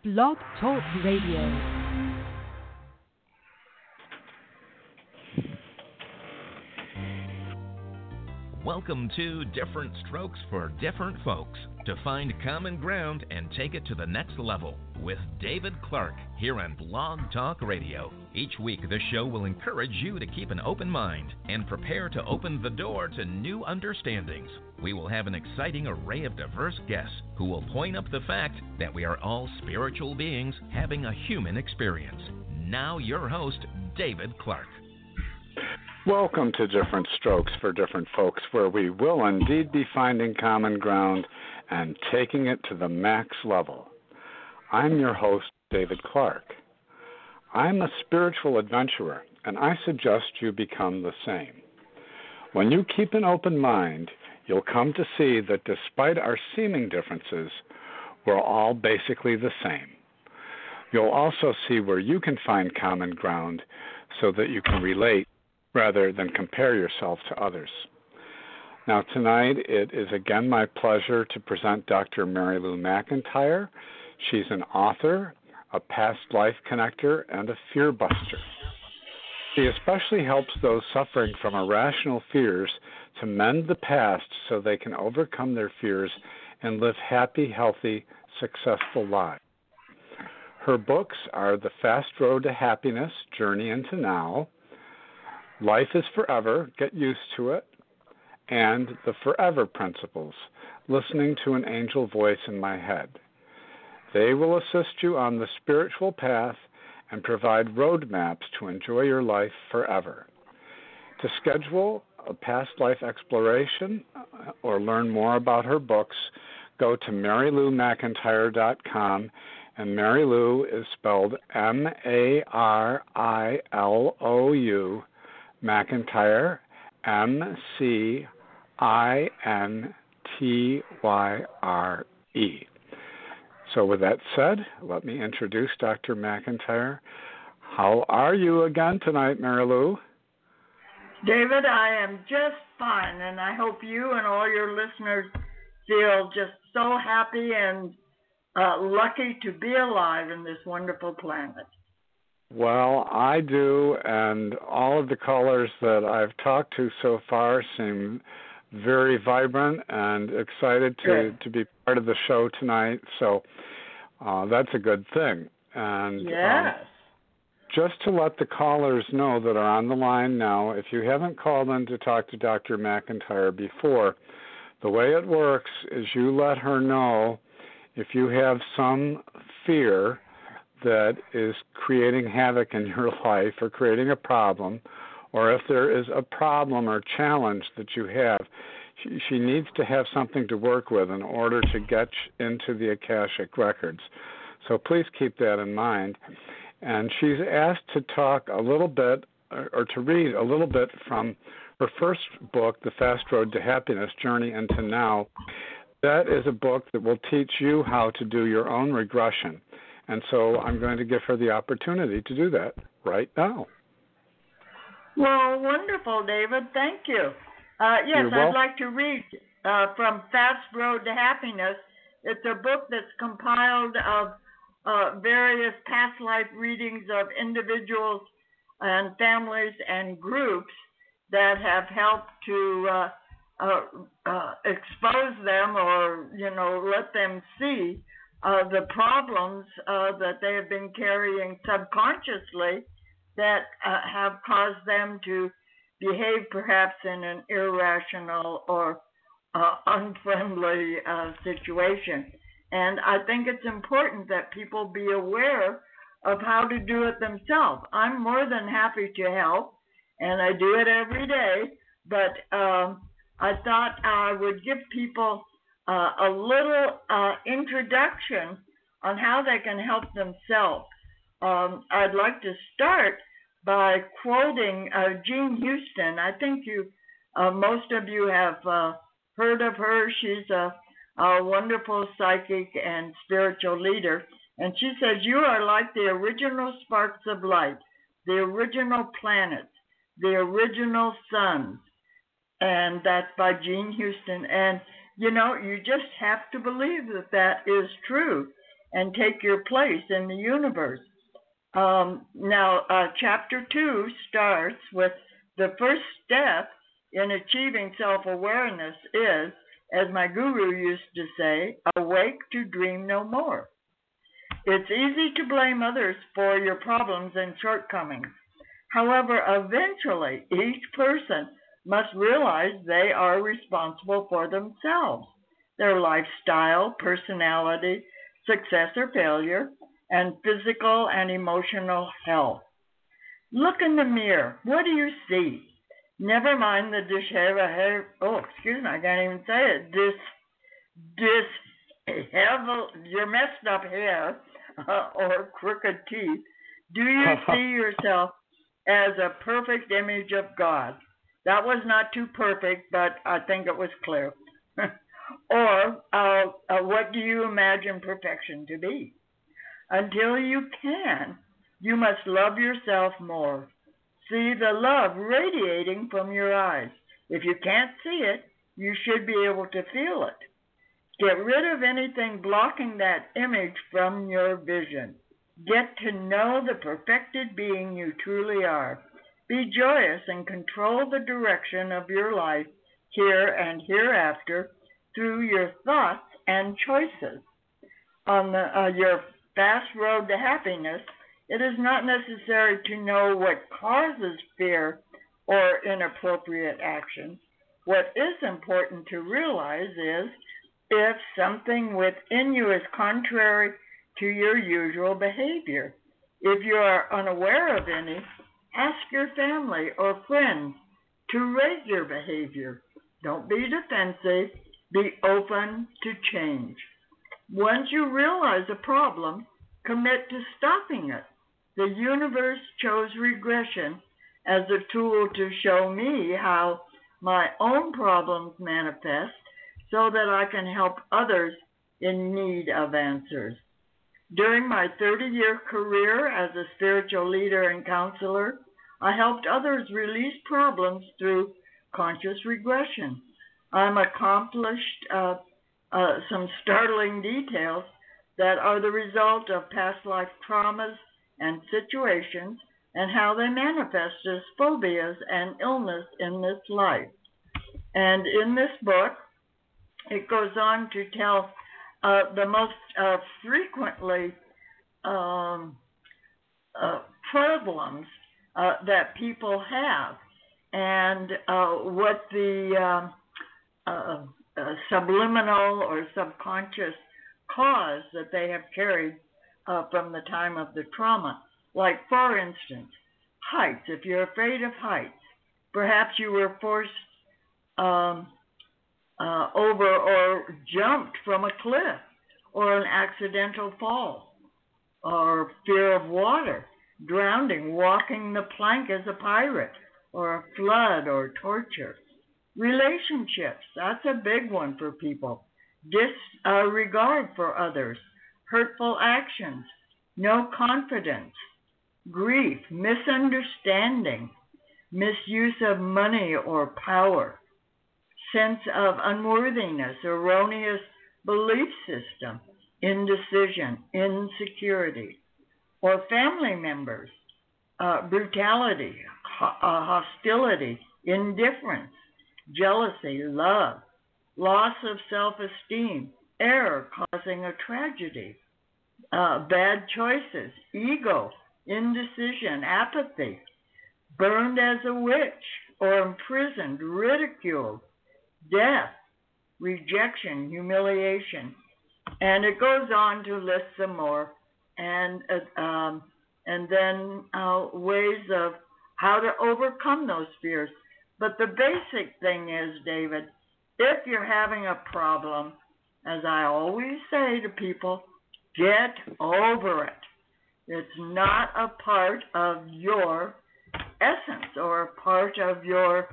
Blog Talk Radio. Welcome to Different Strokes for Different Folks, to find common ground and take it to the next level with David Clark here on Blog Talk Radio. Each week, the show will encourage you to keep an open mind and prepare to open the door to new understandings. We will have an exciting array of diverse guests who will point up the fact that we are all spiritual beings having a human experience. Now, your host, David Clark. Welcome to Different Strokes for Different Folks, where we will indeed be finding common ground and taking it to the max level. I'm your host, David Clark. I'm a spiritual adventurer, and I suggest you become the same. When you keep an open mind, you'll come to see that despite our seeming differences, we're all basically the same. You'll also see where you can find common ground so that you can relate rather than compare yourself to others. Now tonight, it is again my pleasure to present Dr. Mary Lou McIntyre. She's an author, a past life connector, and a fear buster. She especially helps those suffering from irrational fears to mend the past so they can overcome their fears and live happy, healthy, successful lives. Her books are The Fast Road to Happiness, Journey into Now, Life is Forever, Get Used to It, and The Forever Principles, Listening to an Angel Voice in My Head. They will assist you on the spiritual path and provide roadmaps to enjoy your life forever. To schedule a past life exploration or learn more about her books, go to MaryLouMcIntyre.com, and Mary Lou is spelled M-A-R-I-L-O-U, McIntyre, M-C-I-N-T-Y-R-E. So with that said, let me introduce Dr. McIntyre. How are you again tonight, Mary Lou? David, I am just fine, and I hope you and all your listeners feel just so happy and lucky to be alive in this wonderful planet. Well, I do, and all of the callers that I've talked to so far seem very vibrant and excited to be part of the show tonight, so that's a good thing. And yes. Just to let the callers know that are on the line now, if you haven't called in to talk to Dr. McIntyre before, the way it works is you let her know if you have some fear that is creating havoc in your life or creating a problem, or if there is a problem or challenge that you have, she needs to have something to work with in order to get into the Akashic records. So please keep that in mind. And she's asked to talk a little bit, or to read a little bit from her first book, The Fast Road to Happiness, Journey into Now. That is a book that will teach you how to do your own regression. And so I'm going to give her the opportunity to do that right now. Well, wonderful, David. Thank you. Yes, I'd like to read from Fast Road to Happiness. It's a book that's compiled of various past life readings of individuals and families and groups that have helped to expose them or, let them see the problems that they have been carrying subconsciously that have caused them to behave perhaps in an irrational or unfriendly situation. And I think it's important that people be aware of how to do it themselves. I'm more than happy to help, and I do it every day, but I thought I would give people a little introduction on how they can help themselves. I'd like to start by quoting Jean Houston. I think most of you have heard of her. She's a wonderful psychic and spiritual leader. And she says, "You are like the original sparks of light, the original planets, the original suns." And that's by Jean Houston. And, you just have to believe that that is true. and take your place in the universe. Chapter 2 starts with the first step in achieving self-awareness is, as my guru used to say, awake to dream no more. It's easy to blame others for your problems and shortcomings. However, eventually, each person must realize they are responsible for themselves, their lifestyle, personality, success or failure, and physical and emotional health. Look in the mirror. What do you see? Never mind the I can't even say it. Your messed up hair or crooked teeth. Do you see yourself as a perfect image of God? That was not too perfect, but I think it was clear. Or what do you imagine perfection to be? Until you can, you must love yourself more. See the love radiating from your eyes. If you can't see it, you should be able to feel it. Get rid of anything blocking that image from your vision. Get to know the perfected being you truly are. Be joyous and control the direction of your life here and hereafter through your thoughts and choices. On your fast road to happiness, it is not necessary to know what causes fear or inappropriate actions. What is important to realize is if something within you is contrary to your usual behavior. If you are unaware of any, ask your family or friends to rate your behavior. Don't be defensive. Be open to change. Once you realize a problem, commit to stopping it. The universe chose regression as a tool to show me how my own problems manifest so that I can help others in need of answers. During my 30-year career as a spiritual leader and counselor, I helped others release problems through conscious regression. I'm accomplished some startling details that are the result of past life traumas and situations and how they manifest as phobias and illness in this life. And in this book, it goes on to tell the most frequently problems that people have and what the subliminal or subconscious cause that they have carried from the time of the trauma. Like, for instance, heights. If you're afraid of heights, perhaps you were forced over or jumped from a cliff, or an accidental fall, or fear of water, drowning, walking the plank as a pirate, or a flood or torture. Relationships, that's a big one for people. Disregard for others, hurtful actions, no confidence, grief, misunderstanding, misuse of money or power, sense of unworthiness, erroneous belief system, indecision, insecurity, or family members, brutality, hostility, indifference, jealousy, love, loss of self-esteem, error causing a tragedy, bad choices, ego, indecision, apathy, burned as a witch or imprisoned, ridiculed, death, rejection, humiliation. And it goes on to list some more, and then ways of how to overcome those fears. But the basic thing is, David, if you're having a problem, as I always say to people, get over it. It's not a part of your essence or a part of your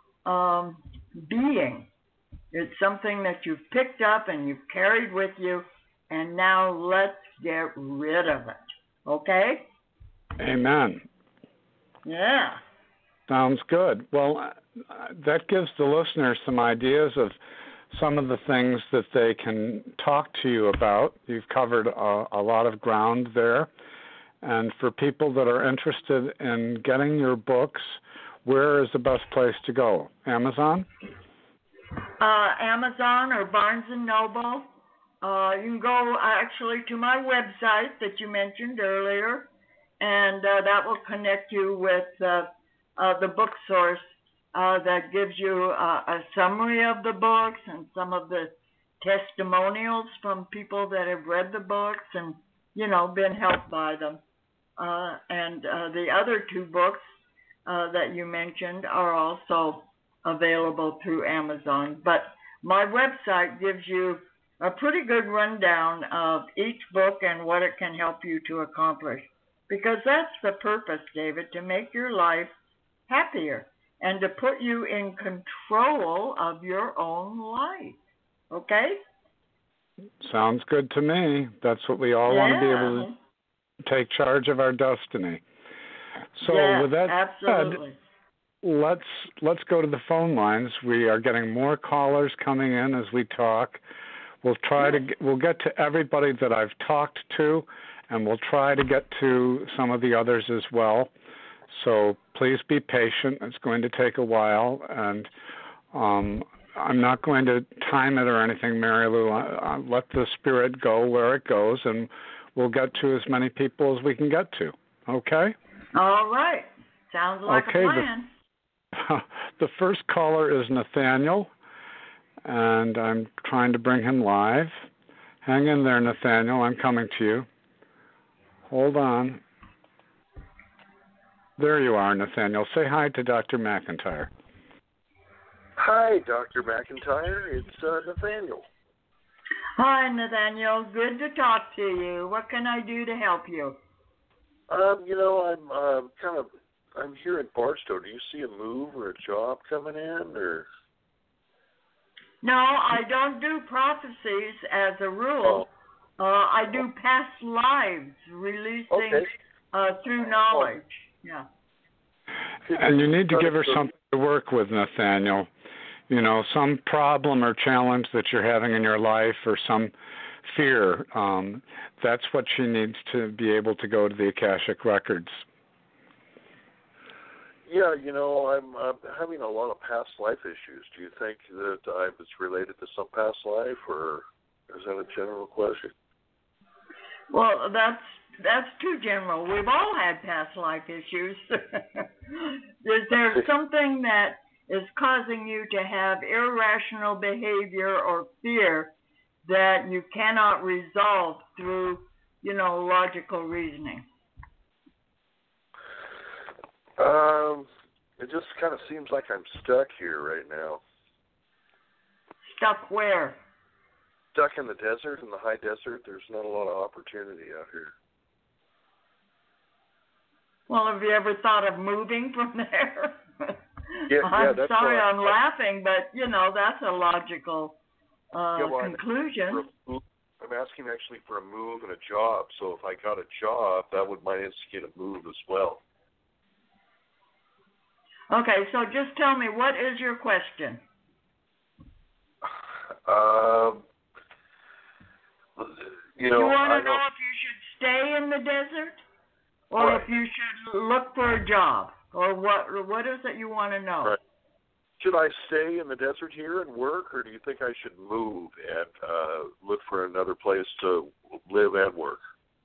being. It's something that you've picked up and you've carried with you, and now let's get rid of it. Okay? Amen. Yeah. Sounds good. Well, that gives the listeners some ideas of some of the things that they can talk to you about. You've covered a lot of ground there. And for people that are interested in getting your books, where is the best place to go? Amazon? Amazon or Barnes & Noble. You can go actually to my website that you mentioned earlier, and that will connect you with the book source that gives you a summary of the books and some of the testimonials from people that have read the books and, been helped by them. And the other two books that you mentioned are also available through Amazon. But my website gives you a pretty good rundown of each book and what it can help you to accomplish. Because that's the purpose, David, to make your life happier and to put you in control of your own life. Okay? Sounds good to me. That's what we all want to be able to take charge of our destiny. So with that absolutely. said, let's go to the phone lines. We are getting more callers coming in as we talk. We'll get to everybody that I've talked to, and we'll try to get to some of the others as well. So please be patient. It's going to take a while, and I'm not going to time it or anything, Mary Lou. I'll let the spirit go where it goes, and we'll get to as many people as we can get to. Okay? All right. Sounds like a plan. The first caller is Nathaniel, and I'm trying to bring him live. Hang in there, Nathaniel. I'm coming to you. Hold on. There you are, Nathaniel. Say hi to Dr. McIntyre. Hi, Dr. McIntyre. It's Nathaniel. Hi, Nathaniel. Good to talk to you. What can I do to help you? I'm here in Barstow. Do you see a move or a job coming in, or? No, I don't do prophecies as a rule. I do past lives, releasing through knowledge. Yeah. And you need to give her something to work with, Nathaniel. Some problem or challenge that you're having in your life, or some fear. That's what she needs to be able to go to the Akashic Records. Yeah, I'm having a lot of past life issues. Do you think that I was related to some past life, or is that a general question? Well, that's too general. We've all had past life issues. Is there something that is causing you to have irrational behavior or fear that you cannot resolve through, logical reasoning? It just kind of seems like I'm stuck here right now. Stuck where? Stuck in the desert, in the high desert. There's not a lot of opportunity out here. Well, have you ever thought of moving from there? I'm sorry I'm laughing, but, that's a logical conclusion. I'm asking actually for a move and a job. So if I got a job, that might instigate a move as well. Okay, so just tell me, what is your question? You want to know if you should stay in the desert, or if you should look for a job, or what is it you want to know? Right. Should I stay in the desert here and work, or do you think I should move and look for another place to live and work?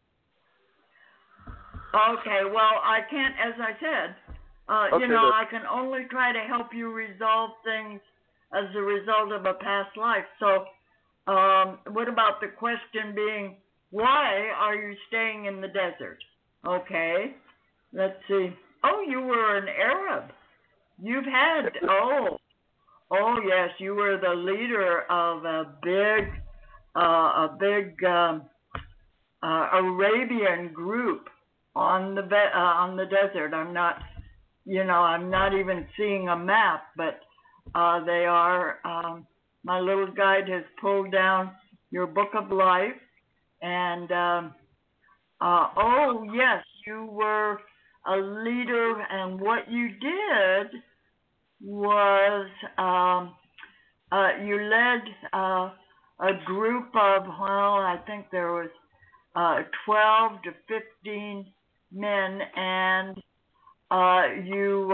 Okay, well, I can't, as I said, I can only try to help you resolve things as a result of a past life. So what about the question being, why are you staying in the desert? Okay, let's see. Oh, you were an Arab. You've had, yes, you were the leader of a big Arabian group on the desert. I'm not even seeing a map, but they are. My little guide has pulled down your book of life, and yes, you were a leader, and what you did was you led a group of, well, I think there was 12 to 15 men, and you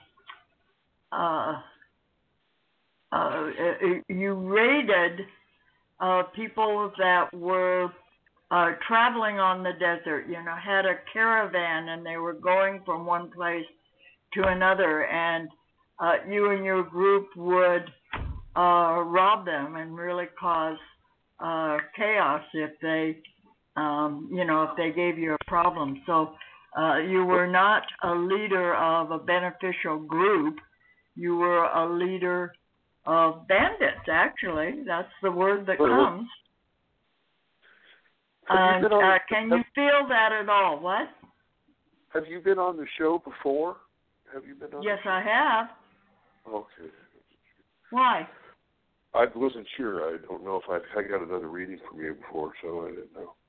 raided people that were traveling on the desert, had a caravan, and they were going from one place to another, and you and your group would rob them and really cause chaos if they, if they gave you a problem. So you were not a leader of a beneficial group. You were a leader of bandits, actually. That's the word that comes. And can you feel that at all? What? Have you been on the show before? Have you been on? Yes, I have. Okay. Why? I wasn't sure. I don't know if I got another reading from you before, so I didn't know.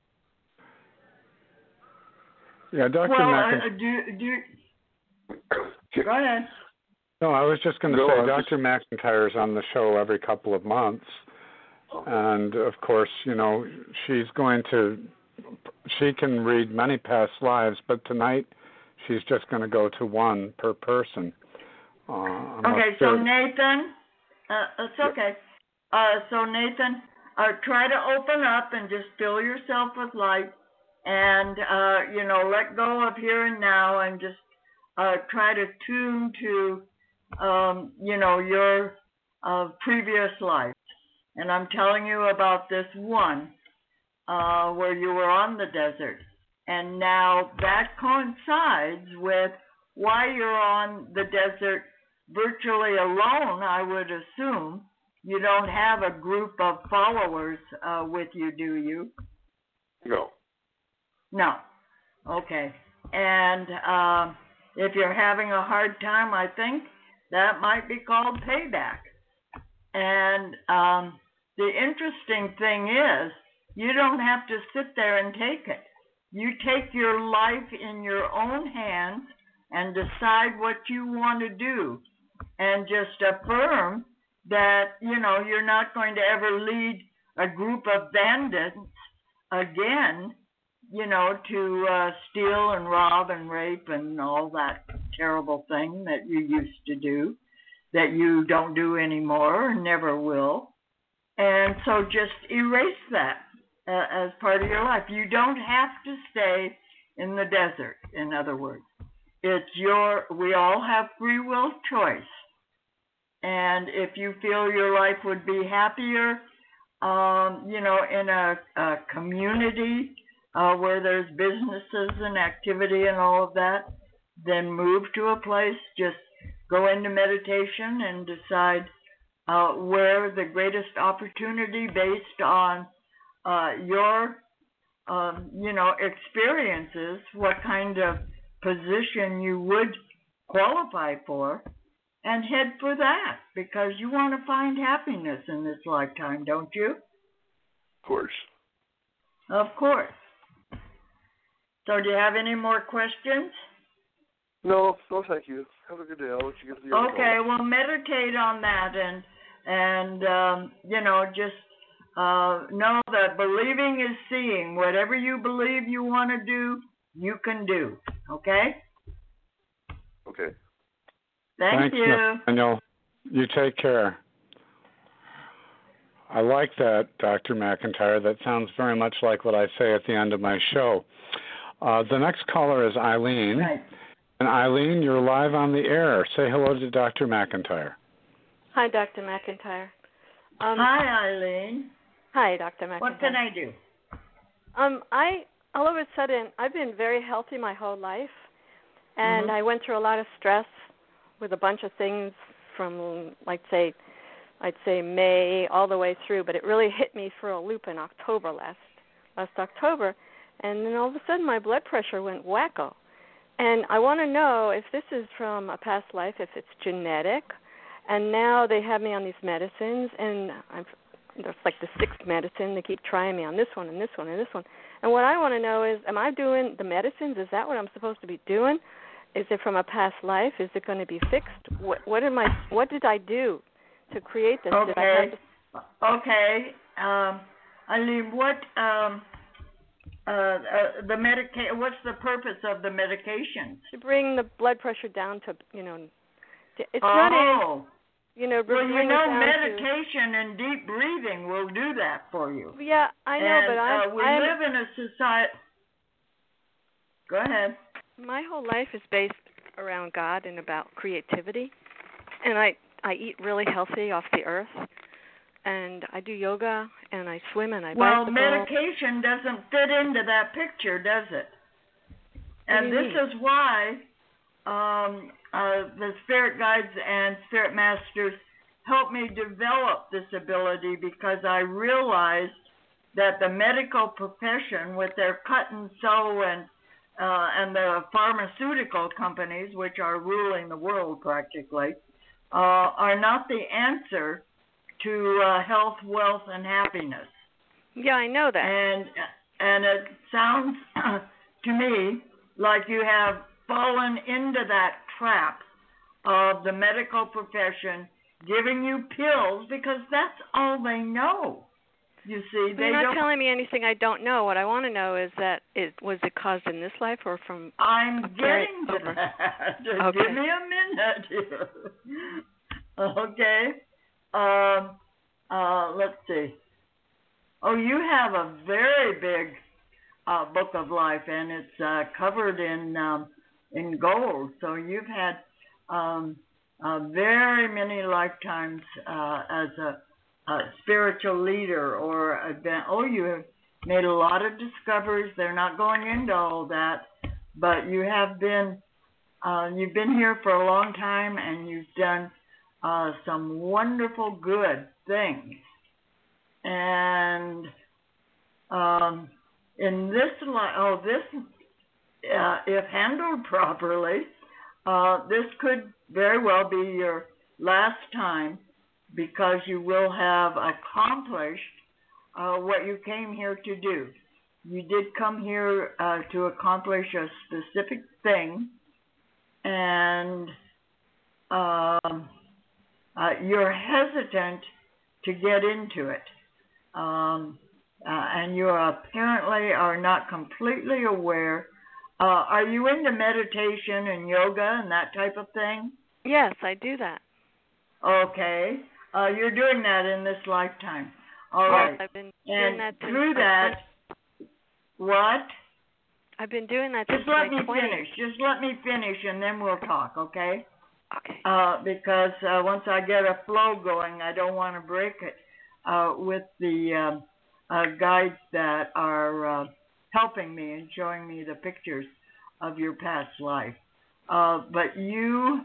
Yeah, Dr. McIntyre. Go ahead. No, I was just going to say Dr. McIntyre is on the show every couple of months. And, of course, she can read many past lives, but tonight she's just going to go to one per person. Okay, so Nathan, it's okay. So Nathan, try to open up and just fill yourself with light and, let go of here and now and just try to tune to, your previous life. And I'm telling you about this one where you were on the desert. And now that coincides with why you're on the desert virtually alone, I would assume. You don't have a group of followers with you, do you? No. No. Okay. And if you're having a hard time, I think that might be called payback. And the interesting thing is, you don't have to sit there and take it. You take your life in your own hands and decide what you want to do. And just affirm that, you're not going to ever lead a group of bandits again, to steal and rob and rape and all that terrible thing that you used to do, that you don't do anymore and never will. And so just erase that as part of your life. You don't have to stay in the desert, in other words. We all have free will choice. And if you feel your life would be happier, in a community where there's businesses and activity and all of that, then move to a place, just go into meditation and decide where the greatest opportunity based on your, experiences, what kind of position you would qualify for, and head for that, because you want to find happiness in this lifetime, don't you? Of course. Of course. So do you have any more questions? No, thank you. Have a good day. I'll let you get to the other Okay, call. well, meditate on that and just know that believing is seeing. Whatever you believe you want to do, you can do. Okay? Okay. Thanks, you. Daniel. You take care. I like that, Dr. McIntyre. That sounds very much like what I say at the end of my show. The next caller is Eileen. Right. And Eileen, you're live on the air. Say hello to Dr. McIntyre. Hi, Dr. McIntyre. Hi, Eileen. Hi, Dr. McIntyre. What can I do? All of a sudden, I've been very healthy my whole life, and I went through a lot of stress with a bunch of things from, I'd say May all the way through, but it really hit me for a loop in October, last October, and then all of a sudden my blood pressure went wacko. And I want to know if this is from a past life, if it's genetic, and now they have me on these medicines, and it's like the sixth medicine. They keep trying me on this one and this one and this one. And what I want to know is, am I doing the medicines? Is that what I'm supposed to be doing? Is it from a past life? Is it going to be fixed? What did I do to create this. Okay. Okay. Eileen, what the what's the purpose of the medications? To bring the blood pressure down to, it's not in, well, to, meditation and deep breathing will do that for you. Yeah, I know, and, but we live in a society. Go ahead. My whole life is based around God and about creativity, and I eat really healthy off the earth, and I do yoga, and I swim, and I bicycle. Well, medication doesn't fit into that picture, does it? And this is why the spirit guides and spirit masters helped me develop this ability, because I realized that the medical profession, with their cut and sew and the pharmaceutical companies, which are ruling the world practically, are not the answer to health, wealth, and happiness. Yeah, I know that. And it sounds to me like you have fallen into that trap of the medical profession giving you pills, because that's all they know. You see, You're not telling me anything I don't know. What I want to know is that was it caused in this life or from? I'm getting to that. Okay. Give me a minute here. Okay. Let's see. Oh, you have a very big book of life, and it's covered in gold. So you've had very many lifetimes as a spiritual leader or event. Oh, you have made a lot of discoveries. They're not going into all that, but you have been you've been here for a long time, and you've done some wonderful good things. And in this if handled properly, this could very well be your last time, because you will have accomplished what you came here to do. You did come here to accomplish a specific thing, and you're hesitant to get into it. And you apparently are not completely aware. Are you into meditation and yoga and that type of thing? Yes, I do that. Okay. You're doing that in this lifetime. All right. I've been doing that through that, what? I've been doing that since my 20s. Just let me finish, and then we'll talk, okay? Okay. Because once I get a flow going, I don't want to break it with the guides that are helping me and showing me the pictures of your past life. But you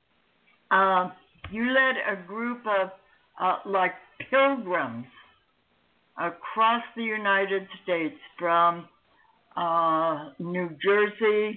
led a group of like pilgrims across the United States from New Jersey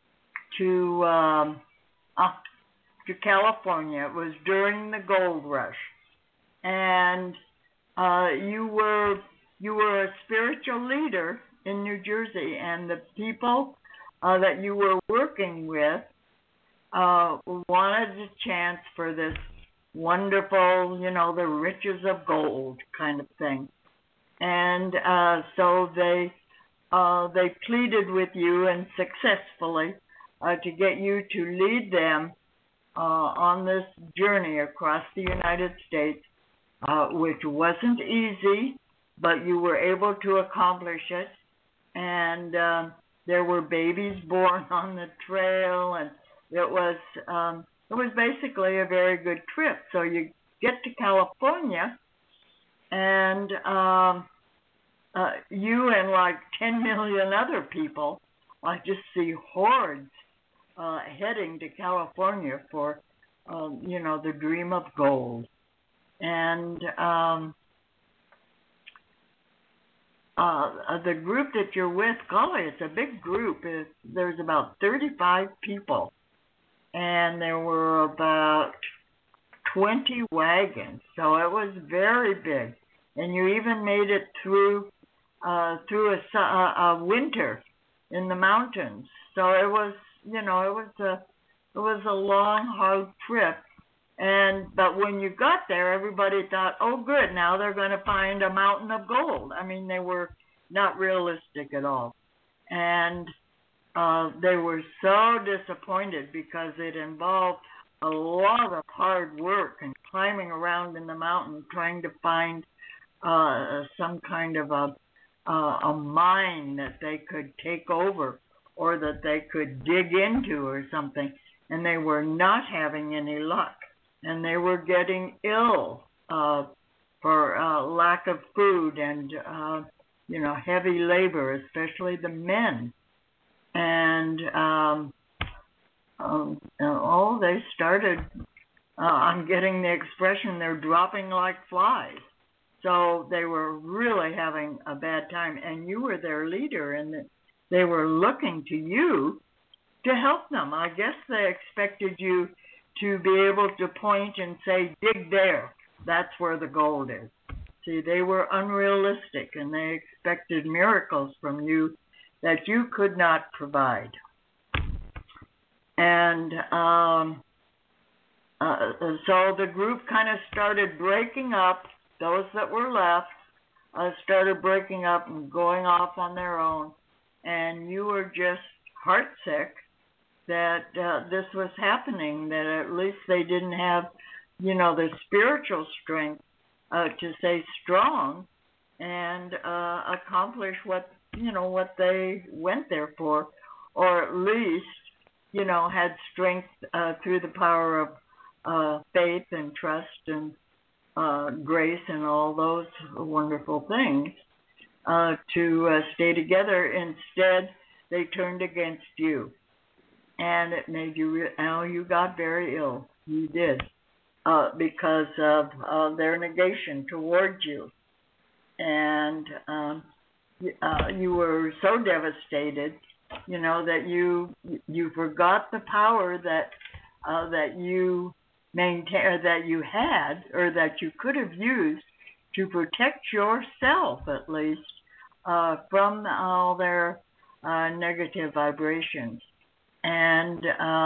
to California. It was during the gold rush, and you were a spiritual leader in New Jersey, and the people that you were working with wanted a chance for this wonderful, the riches of gold kind of thing. And so they pleaded with you, and successfully, to get you to lead them on this journey across the United States, which wasn't easy, but you were able to accomplish it. And there were babies born on the trail, and it was basically a very good trip. So you get to California, and you and like 10 million other people, I just see hordes heading to California for, the dream of gold. And the group that you're with, golly, it's a big group. There's about 35 people, and there were about 20 wagons, so it was very big. And you even made it through a winter in the mountains. So it was, it was a long, hard trip. But when you got there, everybody thought, oh, good, now they're going to find a mountain of gold. I mean, they were not realistic at all. And they were so disappointed because it involved a lot of hard work and climbing around in the mountain trying to find some kind of a mine that they could take over or that they could dig into or something. And they were not having any luck. And they were getting ill for lack of food and, heavy labor, especially the men. And they started, I'm getting the expression, they're dropping like flies. So they were really having a bad time. And you were their leader, and they were looking to you to help them. I guess they expected you to be able to point and say, dig there. That's where the gold is. See, they were unrealistic, and they expected miracles from you that you could not provide. And so the group kind of started breaking up. Those that were left started breaking up and going off on their own. And you were just heartsick that this was happening, that at least they didn't have, the spiritual strength to stay strong and accomplish what they went there for, or at least, had strength through the power of faith and trust and grace and all those wonderful things to stay together. Instead, they turned against you. And it made you, you got very ill. You did, because of their negation towards you. And you were so devastated, that you forgot the power that you maintain, that you had, or that you could have used to protect yourself, at least, from all their negative vibrations. And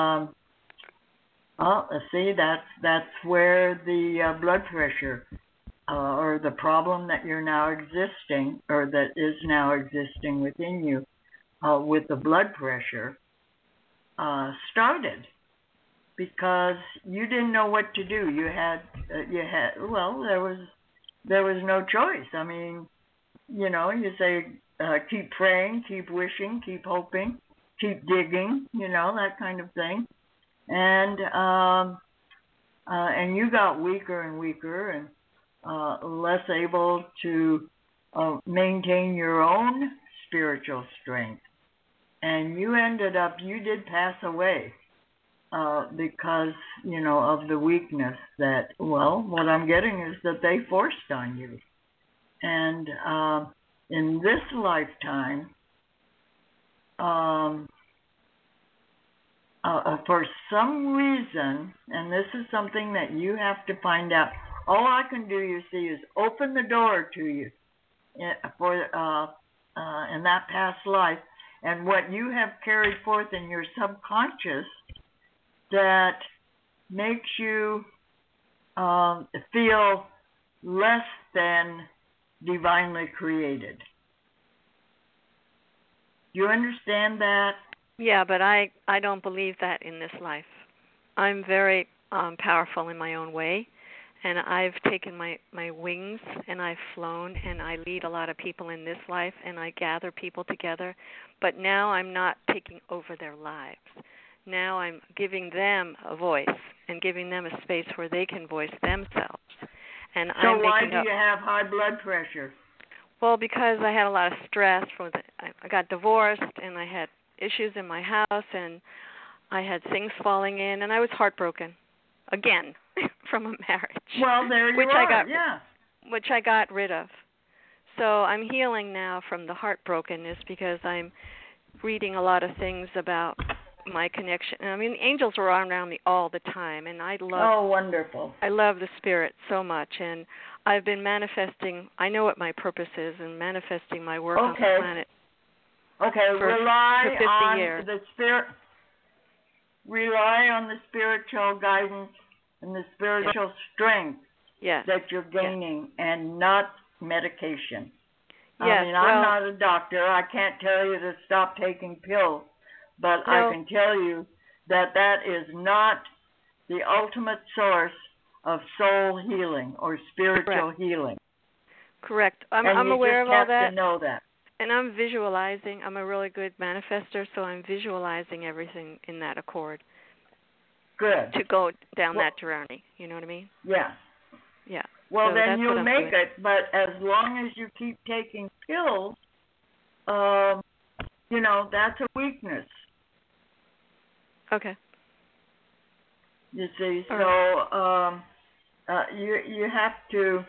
see, that's where the blood pressure or the problem that you're now existing, or that is now existing within you with the blood pressure started, because you didn't know what to do. You had there was no choice. I mean, you say keep praying, keep wishing, keep hoping, keep digging, that kind of thing. And you got weaker and weaker and less able to maintain your own spiritual strength. And you did pass away because, of the weakness that, what I'm getting is that they forced on you. And in this lifetime, for some reason, and this is something that you have to find out, all I can do, you see, is open the door to you for in that past life, and what you have carried forth in your subconscious that makes you feel less than divinely created. Do you understand that? Yeah, but I don't believe that in this life. I'm very powerful in my own way, and I've taken my wings and I've flown, and I lead a lot of people in this life, and I gather people together. But now I'm not taking over their lives. Now I'm giving them a voice and giving them a space where they can voice themselves. And so why do you have high blood pressure? Well, because I had a lot of stress. I got divorced, and I had issues in my house, and I had things falling in, and I was heartbroken again from a marriage. Well, there you are. Which I got rid of. So I'm healing now from the heartbrokenness because I'm reading a lot of things about my connection. I mean, angels are around me all the time, and I love. Oh, wonderful! I love the spirit so much, and I've been manifesting. I know what my purpose is, and manifesting my work on the planet. Okay, rely for 50 on years. the spirit. Rely on the spiritual guidance and the spiritual strength Yes. that you're gaining, and not medication. Yes, I mean, I'm not a doctor. I can't tell you to stop taking pills, but No. I can tell you that that is not the ultimate source of soul healing or spiritual healing. Correct. I'm and aware of all that. You just have to know that. And I'm visualizing. I'm a really good manifester, so I'm visualizing everything in that accord. Good. To go down that journey. You know what I mean? Yeah. Yeah. Well, so then you'll make doing. it. But as long as you keep taking pills, that's a weakness. Okay. You see, All so you have to,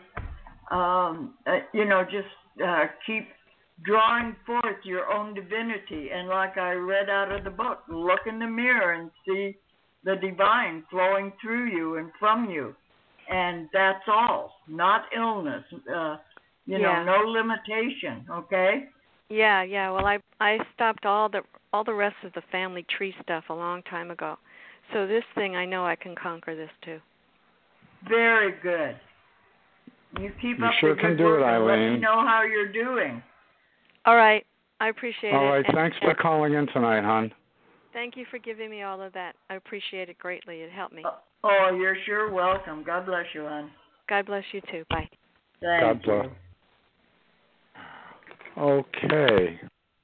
just keep drawing forth your own divinity. And like I read out of the book, look in the mirror and see the divine flowing through you and from you. And that's all, not illness, no limitation, okay? Yeah. Well, I stopped all the rest of the family tree stuff a long time ago. So this thing, I know I can conquer this too. Very good. You keep up sure the can good do work it, and let Eileen. me know how you're doing. All right. I appreciate it. All right. Thanks for calling in tonight, hon. Thank you for giving me all of that. I appreciate it greatly. It helped me. Oh, you're sure welcome. God bless you, hon. God bless you too. Bye. Thank God bless. Okay.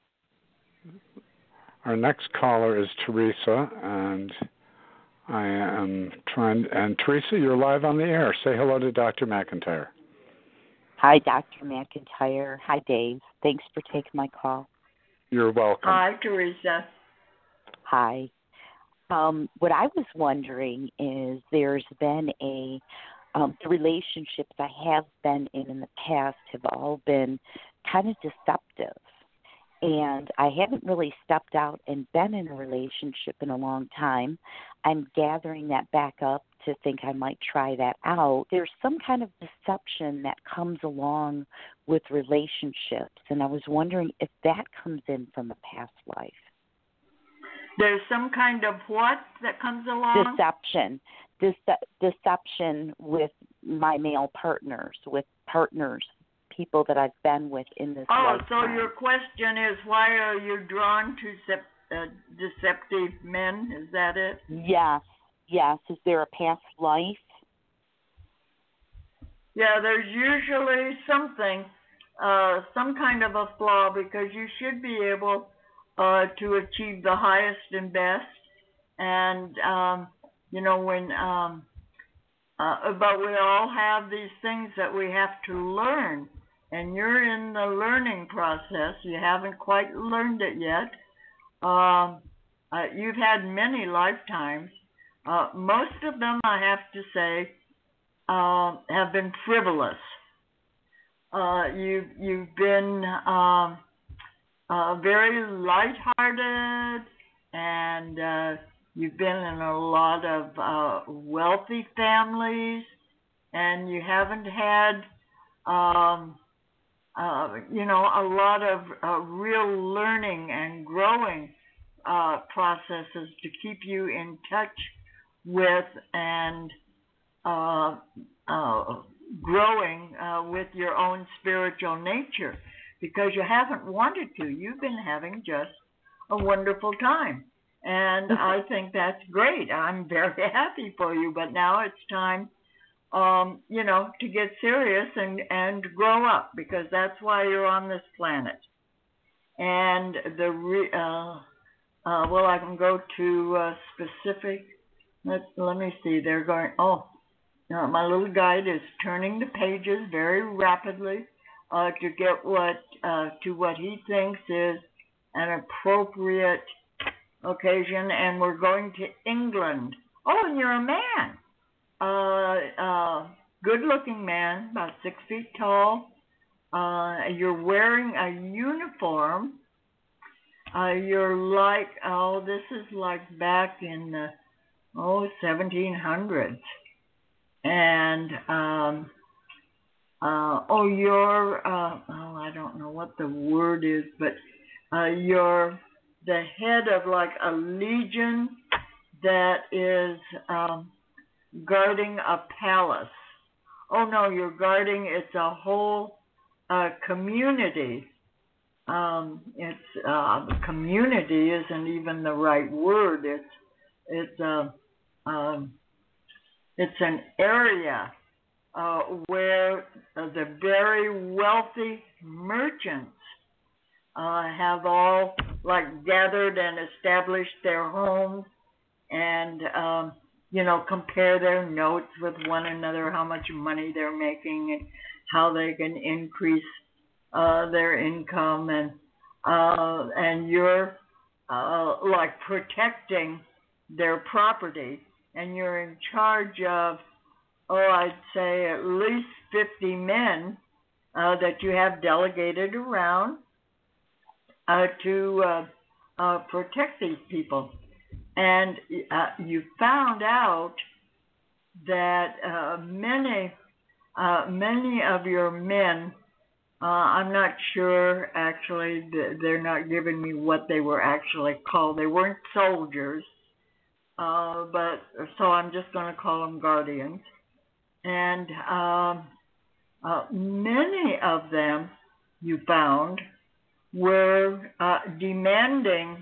Our next caller is Teresa, and I am and Teresa, you're live on the air. Say hello to Dr. McIntyre. Hi, Dr. McIntyre. Hi, Dave. Thanks for taking my call. You're welcome. Hi, Teresa. Hi. What I was wondering is there's been the relationships I have been in the past have all been kind of deceptive. And I haven't really stepped out and been in a relationship in a long time. I'm gathering that back up to think I might try that out. There's some kind of deception that comes along with relationships, and I was wondering if that comes in from a past life. There's some kind of what that comes along? Deception with my male partners, people that I've been with in this lifetime. So your question is, why are you drawn to deceptive men? Is that it? Yes. Is there a past life? Yeah, there's usually something, some kind of a flaw, because you should be able to achieve the highest and best. And, but we all have these things that we have to learn. And you're in the learning process. You haven't quite learned it yet. You've had many lifetimes. Most of them, I have to say, have been frivolous. You've been very lighthearted, and you've been in a lot of wealthy families, and you haven't had a lot of real learning and growing processes to keep you in touch with and growing with your own spiritual nature, because you haven't wanted to. You've been having just a wonderful time. And I think that's great. I'm very happy for you, but now it's time to get serious and grow up, because that's why you're on this planet. And I can go to specific. Let me see. They're going. My little guide is turning the pages very rapidly to get what he thinks is an appropriate occasion, and we're going to England. Oh, and you're a man. Good-looking man, about 6 feet tall. You're wearing a uniform. You're like, this is like back in the 1700s. And you're I don't know what the word is, but you're the head of like a legion that is guarding a palace. Oh no, you're guarding, it's a whole community. Community isn't even the right word. It's an area where the very wealthy merchants have all like gathered and established their homes and compare their notes with one another, how much money they're making and how they can increase their income, and you're like protecting their property, and you're in charge of, I'd say at least 50 men that you have delegated around to protect these people. And you found out that many of your men, I'm not sure actually, they're not giving me what they were actually called. They weren't soldiers, but so I'm just going to call them guardians. And many of them, you found, were demanding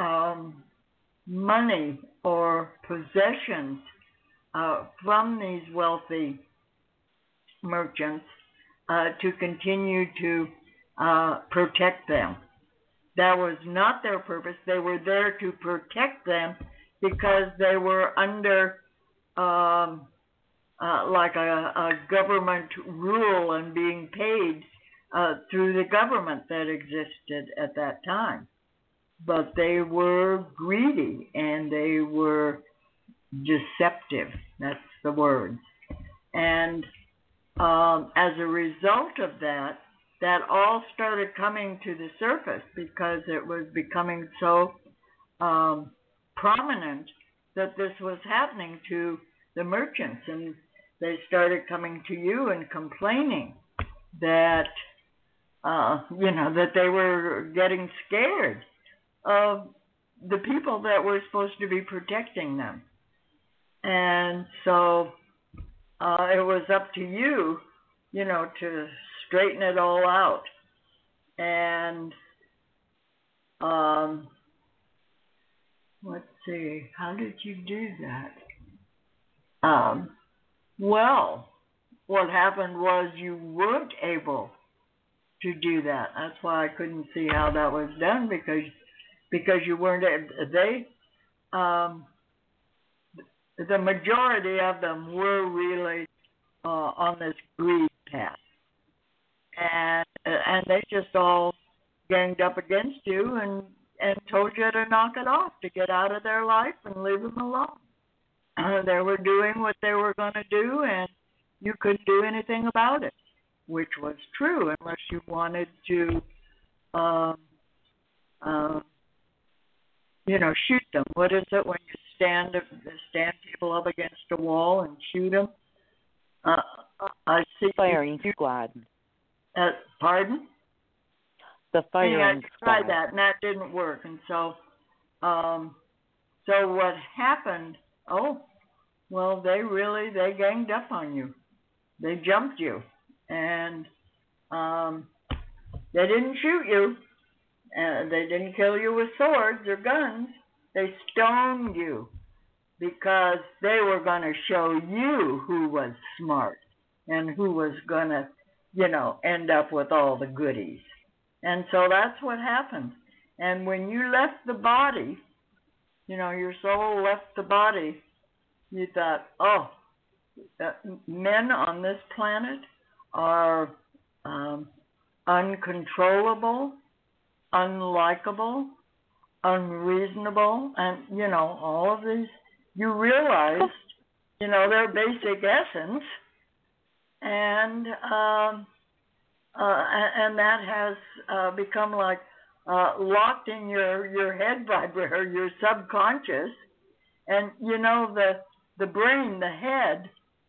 money or possessions from these wealthy merchants to continue to protect them. That was not their purpose. They were there to protect them because they were under like a government rule and being paid through the government that existed at that time. But they were greedy and they were deceptive. That's the word. And as a result of that, that all started coming to the surface because it was becoming so prominent that this was happening to the merchants. And they started coming to you and complaining that, that they were getting scared of the people that were supposed to be protecting them. And so it was up to you, to straighten it all out. And let's see, how did you do that? Well, what happened was you weren't able to do that. That's why I couldn't see how that was done, because you weren't able. The majority of them were really on this greed path, and they just all ganged up against you and told you to knock it off, to get out of their life and leave them alone. They were doing what they were going to do, and you couldn't do anything about it, which was true, unless you wanted to, shoot them. What is it when you stand people up against a wall and shoot them? I see. Firing squad. Pardon? The firing squad. I tried that, and that didn't work. And so what happened? They ganged up on you. They jumped you, and they didn't shoot you. They didn't kill you with swords or guns. They stoned you because they were going to show you who was smart and who was going to, end up with all the goodies. And so that's what happened. And when you left the body, your soul left the body, you thought, men on this planet are uncontrollable, unlikable, unreasonable, and, all of these, you realized, their basic essence, and that has become like locked in your head vibrator, your subconscious, and, the brain, the head,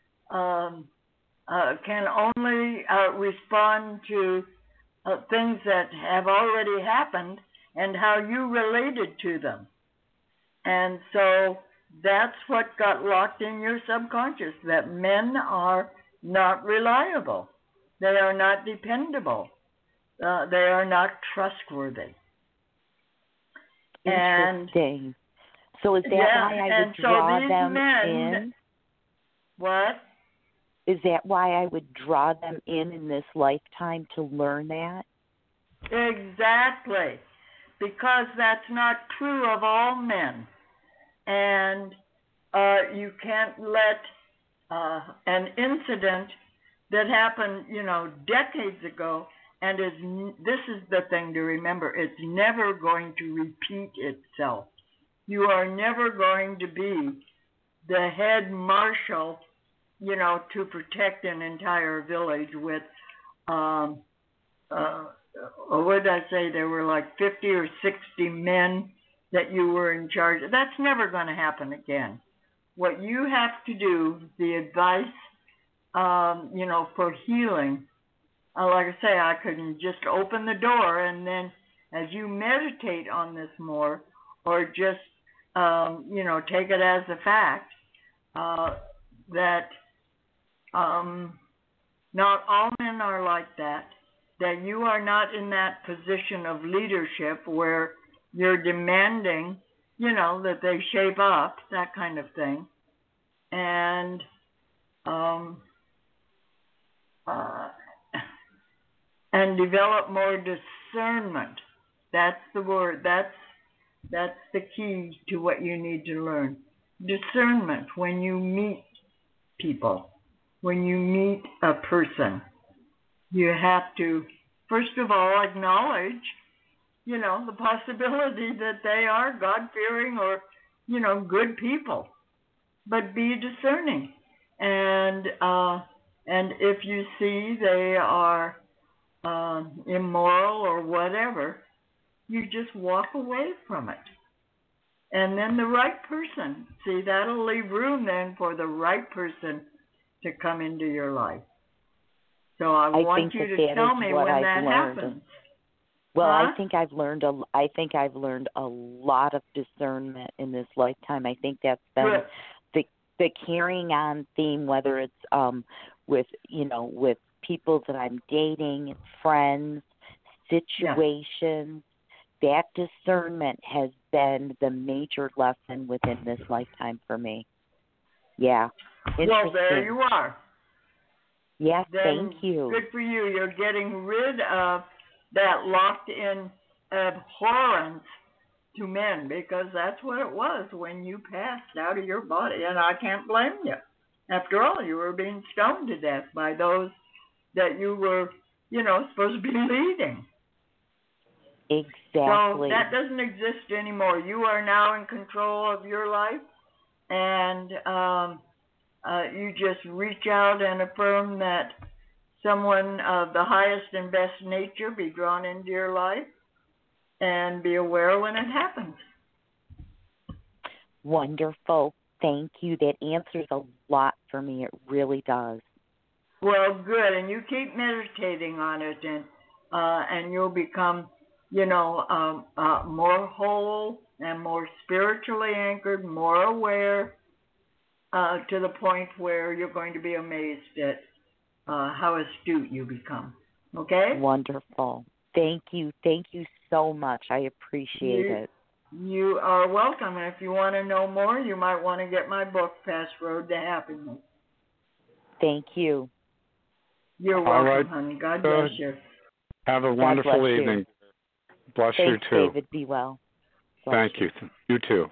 can only respond to things that have already happened and how you related to them. And so that's what got locked in your subconscious, that men are not reliable. They are not dependable. They are not trustworthy. Interesting. So is that why I would draw them in? What? Is that why I would draw them in this lifetime to learn that? Exactly. Because that's not true of all men. And you can't let an incident that happened, decades ago, and this is the thing to remember, it's never going to repeat itself. You are never going to be the head marshal, to protect an entire village with, what did I say, there were like 50 or 60 men that you were in charge of. That's never going to happen again. What you have to do, the advice, for healing, like I say, I couldn't just open the door, and then as you meditate on this more, or just, take it as a fact, that not all men are like that you are not in that position of leadership where you're demanding, that they shape up, that kind of thing. And develop more discernment. That's the word. That's the key to what you need to learn. Discernment when you meet people, when you meet a person. You have to, first of all, acknowledge, the possibility that they are God-fearing or, good people. But be discerning. And if you see they are immoral or whatever, you just walk away from it. And then the right person, that'll leave room then for the right person to come into your life. So I want you to tell me when that happens. Well, I think I've learned a lot of discernment in this lifetime. I think that's been the carrying on theme, whether it's with people that I'm dating, friends, situations. Yeah. That discernment has been the major lesson within this lifetime for me. Yeah. Well, there you are. Yes, then thank you. Good for you. You're getting rid of that locked-in abhorrence to men, because that's what it was when you passed out of your body, and I can't blame you. After all, you were being stoned to death by those that you were, supposed to be leading. Exactly. So that doesn't exist anymore. You are now in control of your life, and you just reach out and affirm that someone of the highest and best nature be drawn into your life, and be aware when it happens. Wonderful. Thank you. That answers a lot for me. It really does. Well, good. And you keep meditating on it, and you'll become, more whole and more spiritually anchored, more aware, to the point where you're going to be amazed at how astute you become. Okay? Wonderful. Thank you. Thank you so much. I appreciate it. You are welcome. And if you want to know more, you might want to get my book, Fast Road to Happiness. Thank you. You're welcome, all right, honey. God bless you. Have a wonderful evening. Bless you too. David. Be well. Thank you. You too.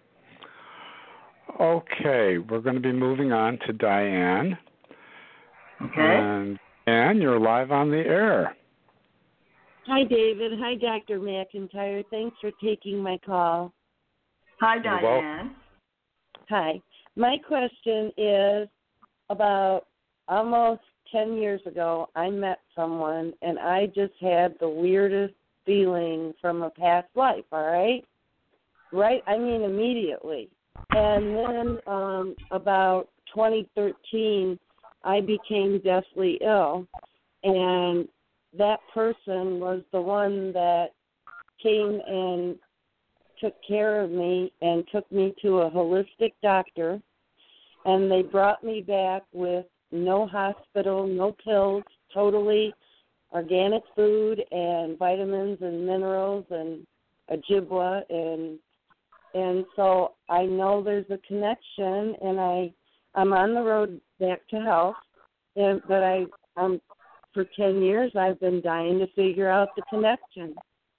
Okay, we're going to be moving on to Diane. Okay. And Diane, you're live on the air. Hi, David. Hi, Dr. McIntyre. Thanks for taking my call. Hi, Diane. Hi. My question is, about almost 10 years ago, I met someone, and I just had the weirdest feeling from a past life, all right? Right? I mean, immediately. And then about 2013, I became deathly ill, and that person was the one that came and took care of me and took me to a holistic doctor, and they brought me back with no hospital, no pills, totally organic food and vitamins and minerals and Ojibwa, and so I know there's a connection, and I'm on the road back to health, but I'm for 10 years I've been dying to figure out the connection.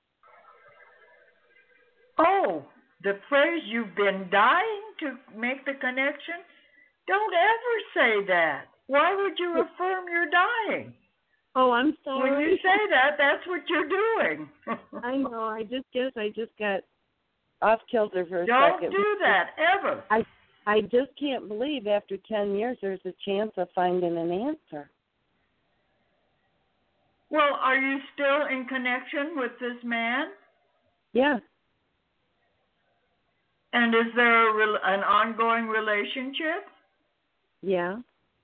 Oh, the phrase "you've been dying to make the connection"? Don't ever say that. Why would you affirm you're dying? Oh, I'm sorry. When you say that, that's what you're doing. I know. I just got off kilter for a Don't second. Don't do that, ever. I just can't believe after 10 years there's a chance of finding an answer. Well, are you still in connection with this man? Yeah. And is there an ongoing relationship? Yeah.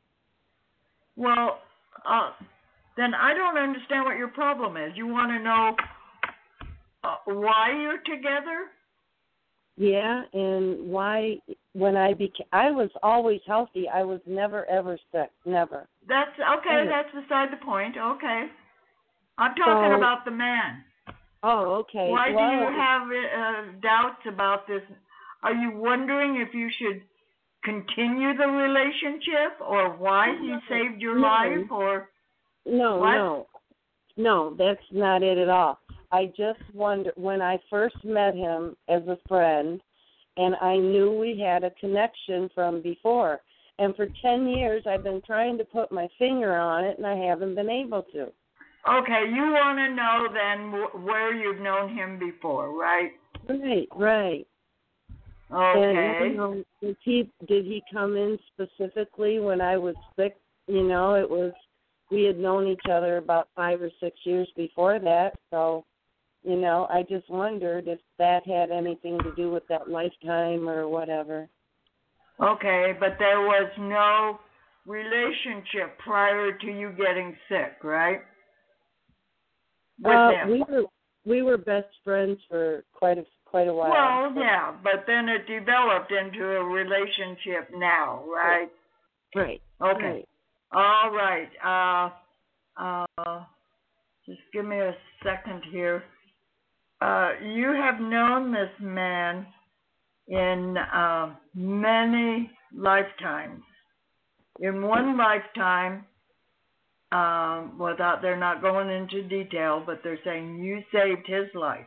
Well, then I don't understand what your problem is. You want to know why you're together? Yeah, and why when I was always healthy. I was never ever sick, never. That's okay. Ever. That's beside the point. Okay, I'm talking about the man. Oh, okay. Why do you have doubts about this? Are you wondering if you should continue the relationship, or why he saved your life, or no, that's not it at all. I just wonder, when I first met him as a friend, and I knew we had a connection from before, and for 10 years I've been trying to put my finger on it, and I haven't been able to. Okay, you want to know then where you've known him before, right? Right. Okay. And, did he come in specifically when I was sick? We had known each other about 5 or 6 years before that, so, I just wondered if that had anything to do with that lifetime or whatever. Okay, but there was no relationship prior to you getting sick, right? With him. We were best friends for quite a while. Well, yeah, but then it developed into a relationship now, right? Right. Okay. Right. All right. Just give me a second here. You have known this man in many lifetimes. In one lifetime, they're not going into detail, but they're saying you saved his life.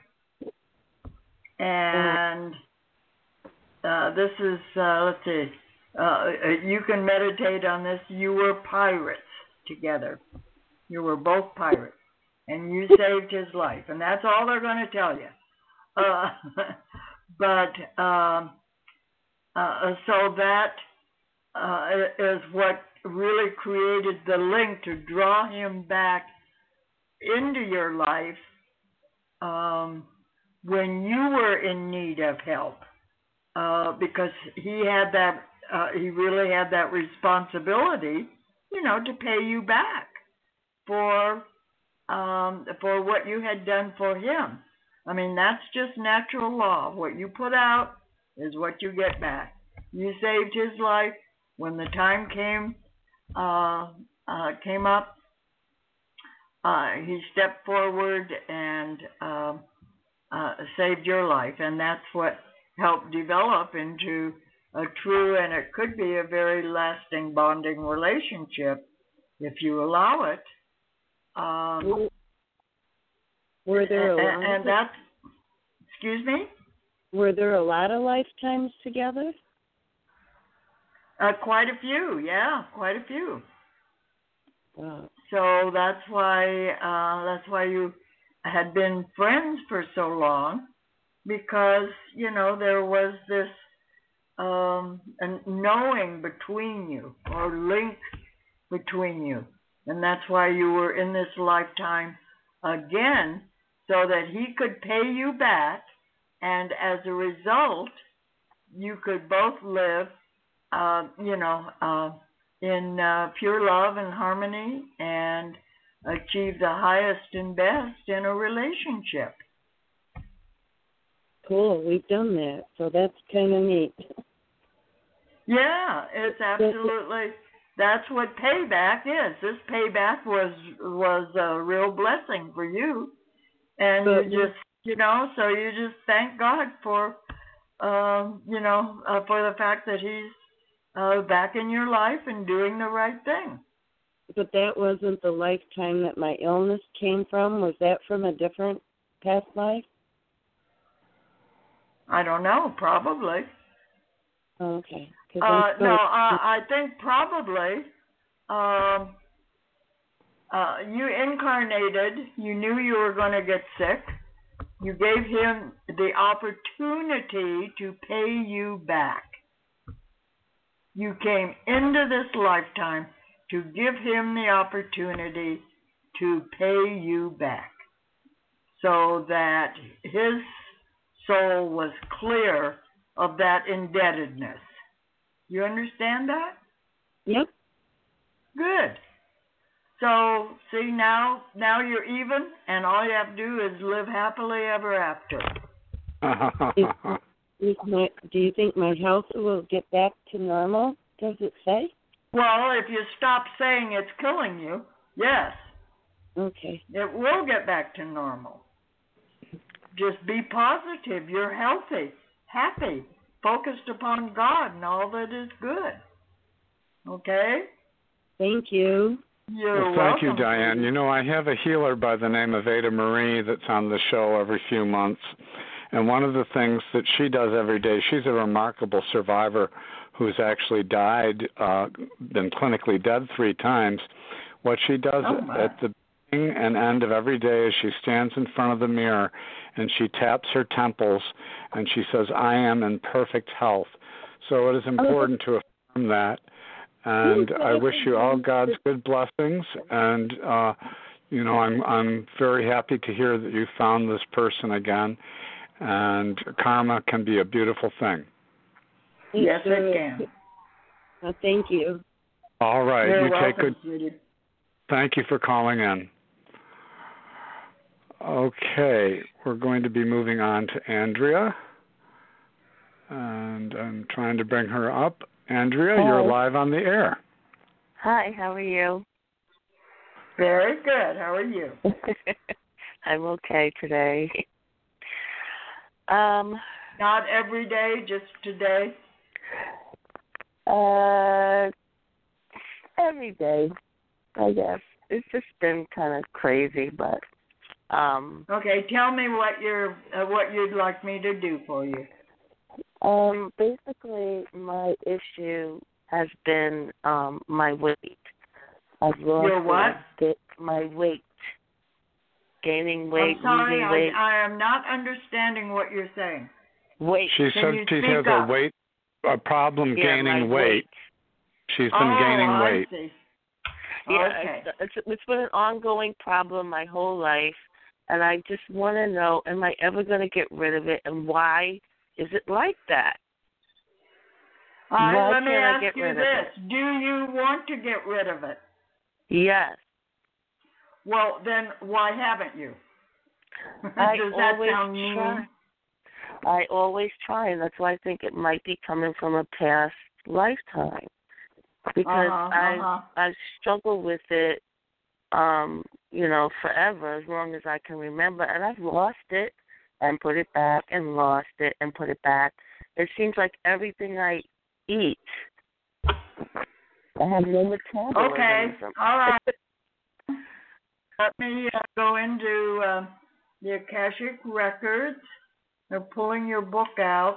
And this is, let's see, you can meditate on this. You were pirates together. You were both pirates. And you saved his life. And that's all they're going to tell you. So that is what really created the link to draw him back into your life when you were in need of help, because he had that. He really had that responsibility, to pay you back for what you had done for him. I mean, that's just natural law. What you put out is what you get back. You saved his life. When the time came up, he stepped forward and saved your life, and that's what helped develop into a true, and it could be a very lasting bonding relationship if you allow it. Were there excuse me? Were there a lot of lifetimes together? Quite a few, yeah, quite a few. Wow. So that's why you had been friends for so long, because there was this knowing between you, or link between you, and that's why you were in this lifetime again, so that he could pay you back, and as a result, you could both live, in pure love and harmony, and achieve the highest and best in a relationship. Cool. We've done that, so that's kind of neat. Yeah, it's absolutely. That's what payback is. This payback was a real blessing for you, and so you just thank God for, for the fact that He's back in your life and doing the right thing. But that wasn't the lifetime that my illness came from. Was that from a different past life? I don't know. Probably. Okay. I think probably you incarnated. You knew you were going to get sick. You gave Him the opportunity to pay you back. You came into this lifetime to give Him the opportunity to pay you back so that His soul was clear of that indebtedness. You understand that? Yep. Good. So, see, now you're even, and all you have to do is live happily ever after. Do you think my health will get back to normal? Does it say? Well, if you stop saying it's killing you, yes. Okay. It will get back to normal. Just be positive. You're healthy, happy, focused upon God and all that is good. Okay? Thank you. You're welcome. Thank you, Diane. You know, I have a healer by the name of Ada Marie that's on the show every few months. And one of the things that she does every day, she's a remarkable survivor who's actually died, been clinically dead 3 times. What she does at the beginning and end of every day is she stands in front of the mirror and she taps her temples and she says, I am in perfect health. So it is important to affirm that. And I wish you all God's good blessings. And, I'm very happy to hear that you found this person again. And karma can be a beautiful thing. Yes, it can. Thank you. All right. You're you welcome, take good. sweetie. Thank you for calling in. Okay, we're going to be moving on to Andrea. And I'm trying to bring her up. Andrea, Hi. You're live on the air. Hi, how are you? Very good. How are you? I'm okay today. Not every day, just today? Every day, I guess. It's just been kind of crazy, but Okay, tell me what you'd like me to do for you. Basically, my issue has been my weight. I've lost your what? My weight. Gaining weight, I'm sorry, losing weight. I am not understanding what you're saying. Weight. She said she has a problem gaining weight. She's been gaining weight. I see. Yeah, okay. It's been an ongoing problem my whole life, and I just want to know, am I ever going to get rid of it, and why is it like that? Let me ask you this. Do you want to get rid of it? Yes. Well, then why haven't you? I Does that always sound mean? try. I always try, and that's why I think it might be coming from a past lifetime. Because I've struggled with it, forever, as long as I can remember, and I've lost it and put it back and lost it and put it back. It seems like everything I eat, I have no metabolism. Okay, all right. Let me go into the Akashic Records. They're pulling your book out.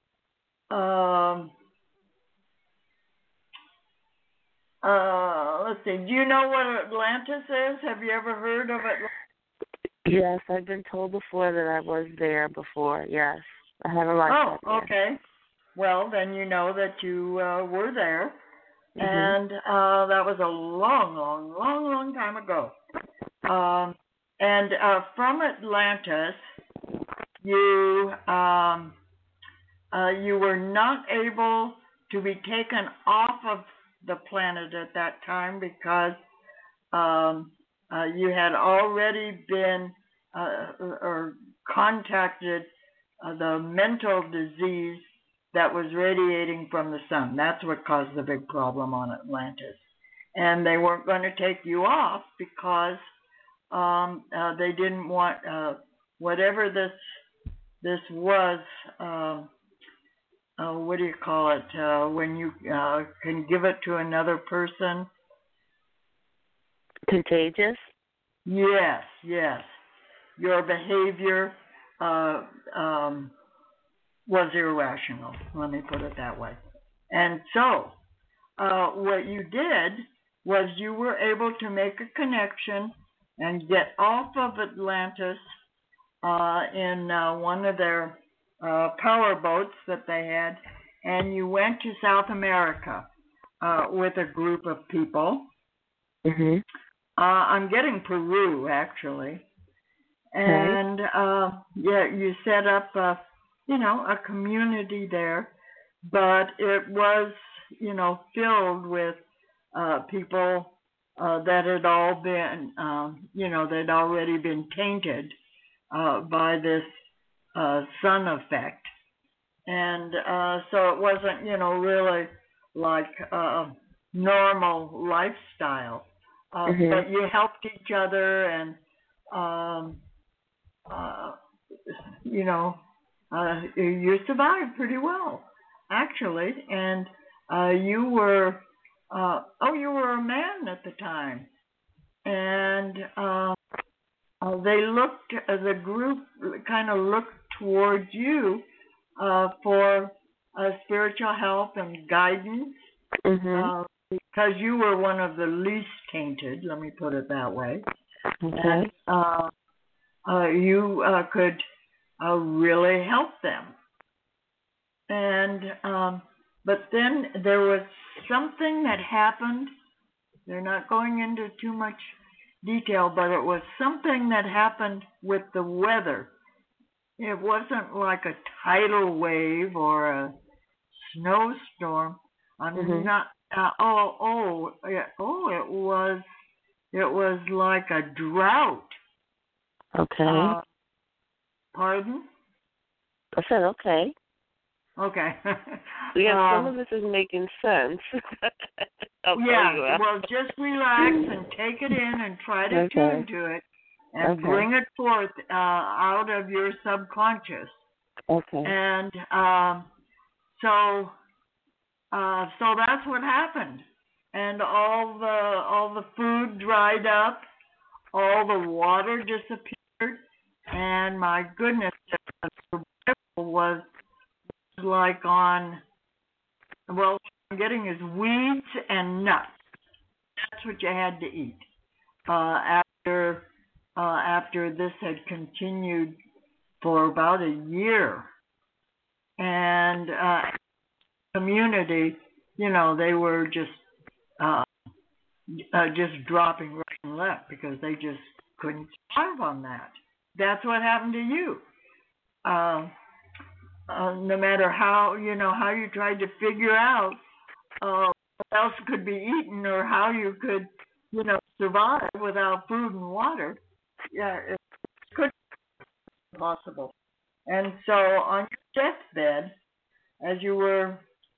Let's see. Do you know what Atlantis is? Have you ever heard of it? Yes, I've been told before that I was there before. Yes, I had a lot. Oh, okay. Well, then you know that you were there, and that was a long time ago. And from Atlantis, you were not able to be taken off of the planet at that time because you had already been or contacted the mental disease that was radiating from the sun. That's what caused the big problem on Atlantis. And they weren't going to take you off because they didn't want whatever this was. What do you call it? When you can give it to another person. Contagious? Yes. Your behavior was irrational. Let me put it that way. And so, what you did was you were able to make a connection and get off of Atlantis in one of their power boats that they had, and you went to South America with a group of people. Mm-hmm. I'm getting Peru, actually. And, you set up, a community there, but it was, filled with people that had all been, they'd already been tainted by this sun effect. And so it wasn't, really like normal lifestyle. But you helped each other, and you survived pretty well, actually. And you were a man at the time, and the group kind of looked towards you for spiritual help and guidance. Because you were one of the least tainted, let me put it that way. Okay. And you could really help them. And but then there was something that happened. They're not going into too much detail, but it was something that happened with the weather. It wasn't like a tidal wave or a snowstorm. I'm not. It was like a drought. Okay. Pardon? I said okay. Okay. Yeah, some of this is making sense. Well, just relax and take it in and try to tune to it and bring it forth out of your subconscious. Okay. And so that's what happened. And all the food dried up, all the water disappeared, and my goodness, the was like on, well, what I'm getting is weeds and nuts. That's what you had to eat after this had continued for about a year. And community, they were just dropping right and left because they just couldn't survive on that. That's what happened to you. No matter how you tried to figure out what else could be eaten or how you could, survive without food and water, it couldn't be possible. And so on your deathbed, as you were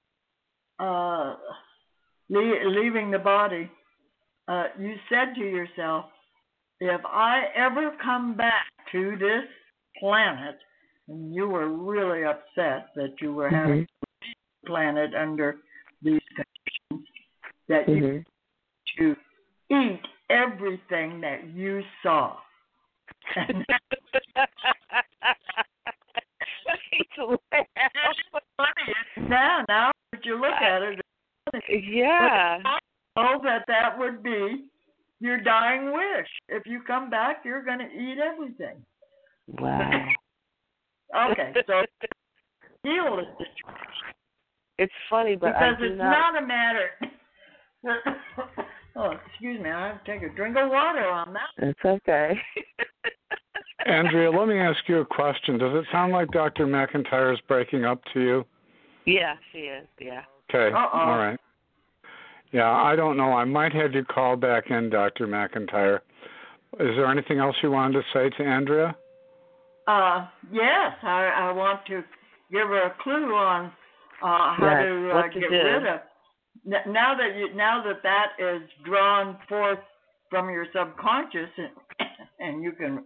leaving the body, you said to yourself, if I ever come back to this planet, and you were really upset that you were having a planet under these conditions, that you to eat everything that you saw. Now that you look at it, hope that would be your dying wish. If you come back, you're going to eat everything. Wow. Okay, so deal with the situation. It's funny, but because it's not a matter. Oh, excuse me. I have to take a drink of water on that. It's okay. Andrea, let me ask you a question. Does it sound like Dr. McIntyre is breaking up to you? Yeah, she is. Yeah. Okay. All right. Yeah, I don't know. I might have you call back in, Dr. McIntyre. Is there anything else you wanted to say to Andrea? Yes, I want to give her a clue on how to get rid of. Now that is drawn forth from your subconscious, and you can.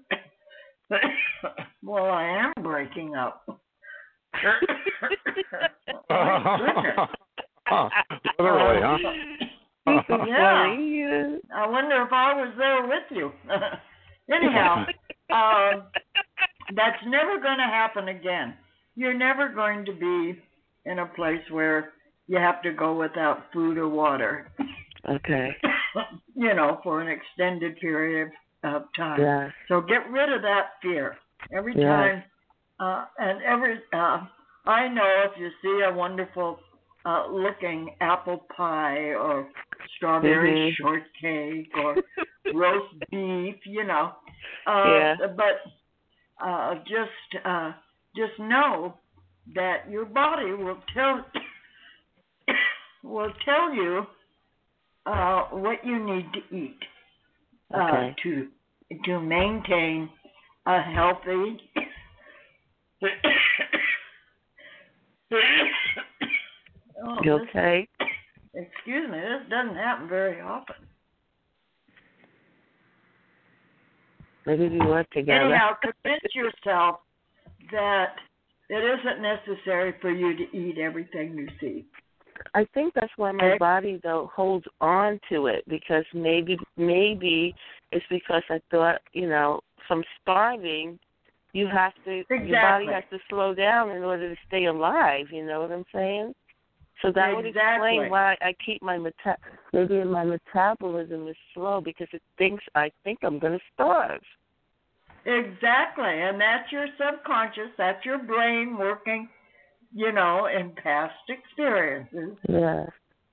Well, I am breaking up. Literally, huh? Yeah. I wonder if I was there with you. Anyhow, that's never going to happen again. You're never going to be in a place where you have to go without food or water. Okay. For an extended period of time. Yeah. So get rid of that fear. Every time, I know if you see a wonderful looking apple pie or strawberry shortcake or roast beef, but just know that your body will tell you what you need to eat to maintain a healthy. You okay? Excuse me, this doesn't happen very often. Maybe we work together. Anyhow, convince yourself that it isn't necessary for you to eat everything you see. I think that's why my body, though, holds on to it, because maybe it's because I thought, from starving, your body has to slow down in order to stay alive, you know what I'm saying? So that would explain why I keep my metabolism is slow, because I think I'm going to starve. Exactly, and that's your subconscious, that's your brain working, in past experiences. Yeah.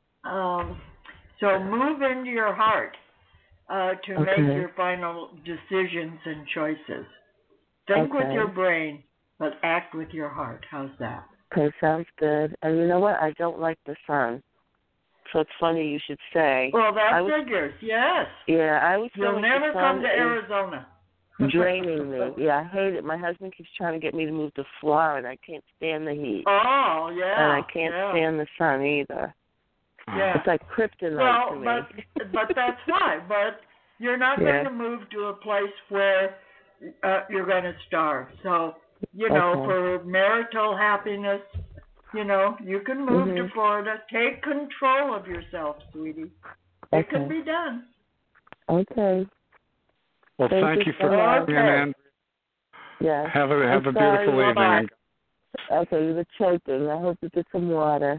So move into your heart to make your final decisions and choices. Think with your brain, but act with your heart. How's that? Okay, sounds good. And you know what? I don't like the sun. So it's funny you should say. Well, that figures, yes. Yeah, I was. You'll never come to Arizona. Draining me. Yeah, I hate it. My husband keeps trying to get me to move to Florida. I can't stand the heat. Oh, yeah. And I can't stand the sun either. Yeah. It's like kryptonite to me. But that's why. But you're not going to move to a place where you're going to starve. So, for marital happiness, you can move to Florida. Take control of yourself, sweetie. It can be done. Okay. Well, thank you for calling in, Andrea. Yeah. Have a beautiful evening. Okay, you were choking. I hope you get some water.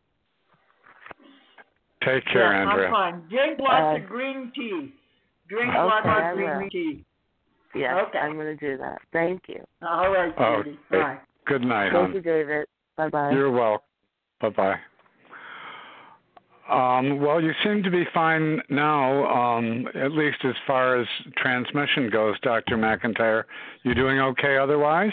Take care, Andrea. I'm fine. Drink lots of green tea. Drink lots of green tea. Yes, I'm going to do that. Thank you. All right, Judy. Bye. Good night, Thank you, David. Bye-bye. You're welcome. Bye-bye. Well, you seem to be fine now, at least as far as transmission goes, Dr. McIntyre. You doing okay otherwise?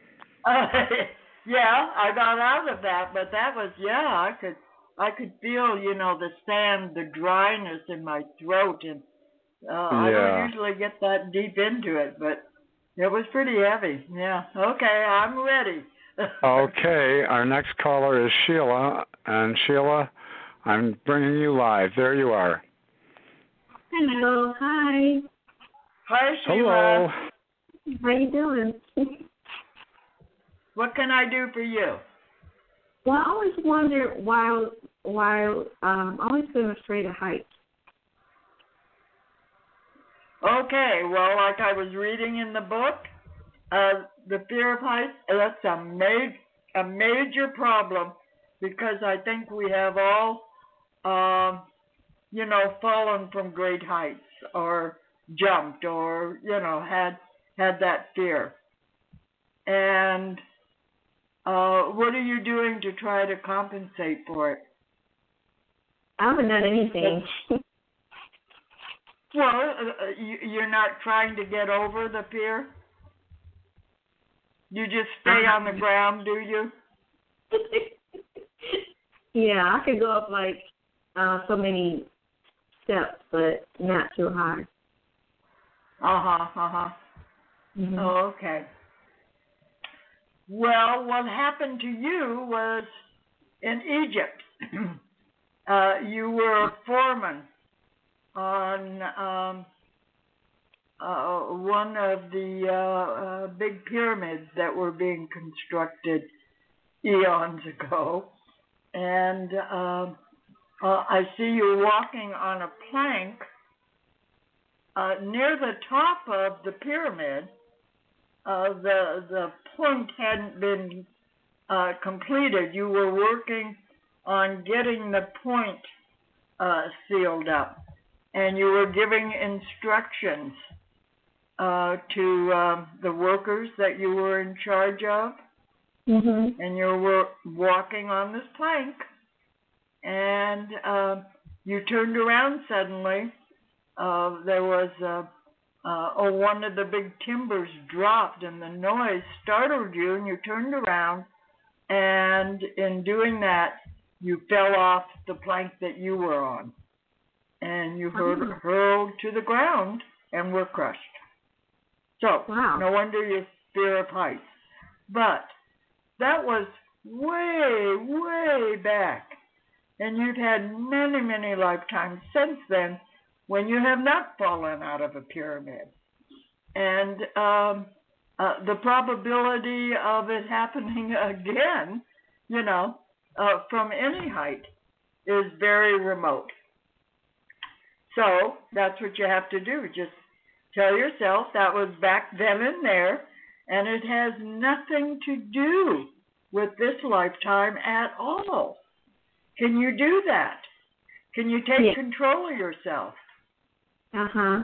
Yeah, I got out of that, but that was, I could feel, the sand, the dryness in my throat, and I don't usually get that deep into it, but it was pretty heavy. Yeah, okay, I'm ready. Okay, our next caller is Sheila, and Sheila, I'm bringing you live. There you are. Hello, hi. Hi, Sheila. Hello. How you doing? What can I do for you? Well, I always wondered why I've always been afraid of heights. Okay, well, like I was reading in the book, the fear of heights, that's a major problem, because I think we have all, fallen from great heights or jumped or, had that fear. And what are you doing to try to compensate for it? I haven't done anything. Well, you're not trying to get over the fear? You just stay on the ground, do you? Yeah, I could go up like so many steps, but not too high. Mm-hmm. Oh, okay. Well, what happened to you was in Egypt. You were a foreman on one of the big pyramids that were being constructed eons ago. And I see you walking on a plank near the top of the pyramid. The point hadn't been completed. You were working on getting the point sealed up, and you were giving instructions to the workers that you were in charge of. Mm-hmm. And you were walking on this plank, and you turned around suddenly. There was one of the big timbers dropped, and the noise startled you, and you turned around, and in doing that, you fell off the plank that you were on, and you hurled to the ground and were crushed. So, No wonder you fear of heights. But that was way, way back, and you've had many, many lifetimes since then when you have not fallen out of a pyramid. And the probability of it happening again, from any height is very remote. So that's what you have to do. Just tell yourself that was back then and there, and it has nothing to do with this lifetime at all. Can you do that? Can you take control of yourself? Uh-huh.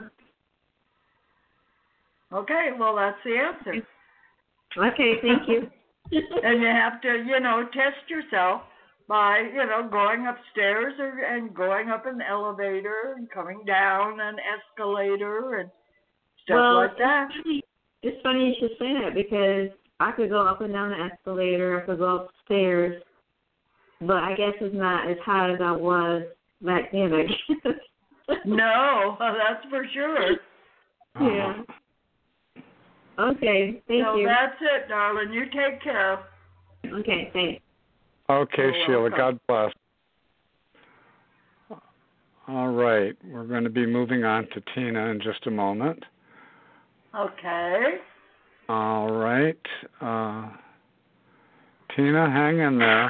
Okay, well, that's the answer. Okay, thank you. And you have to, test yourself by, going upstairs and going up an elevator and coming down an escalator and stuff like that. It's funny you should say that, because I could go up and down the escalator, I could go upstairs, but I guess it's not as high as I was back then, I guess. No, that's for sure. Yeah. Okay, thank you. So that's it, darling. You take care. Okay, thanks. Okay, Sheila, God bless. All right, we're going to be moving on to Tina in just a moment. Okay. All right. Tina, hang in there.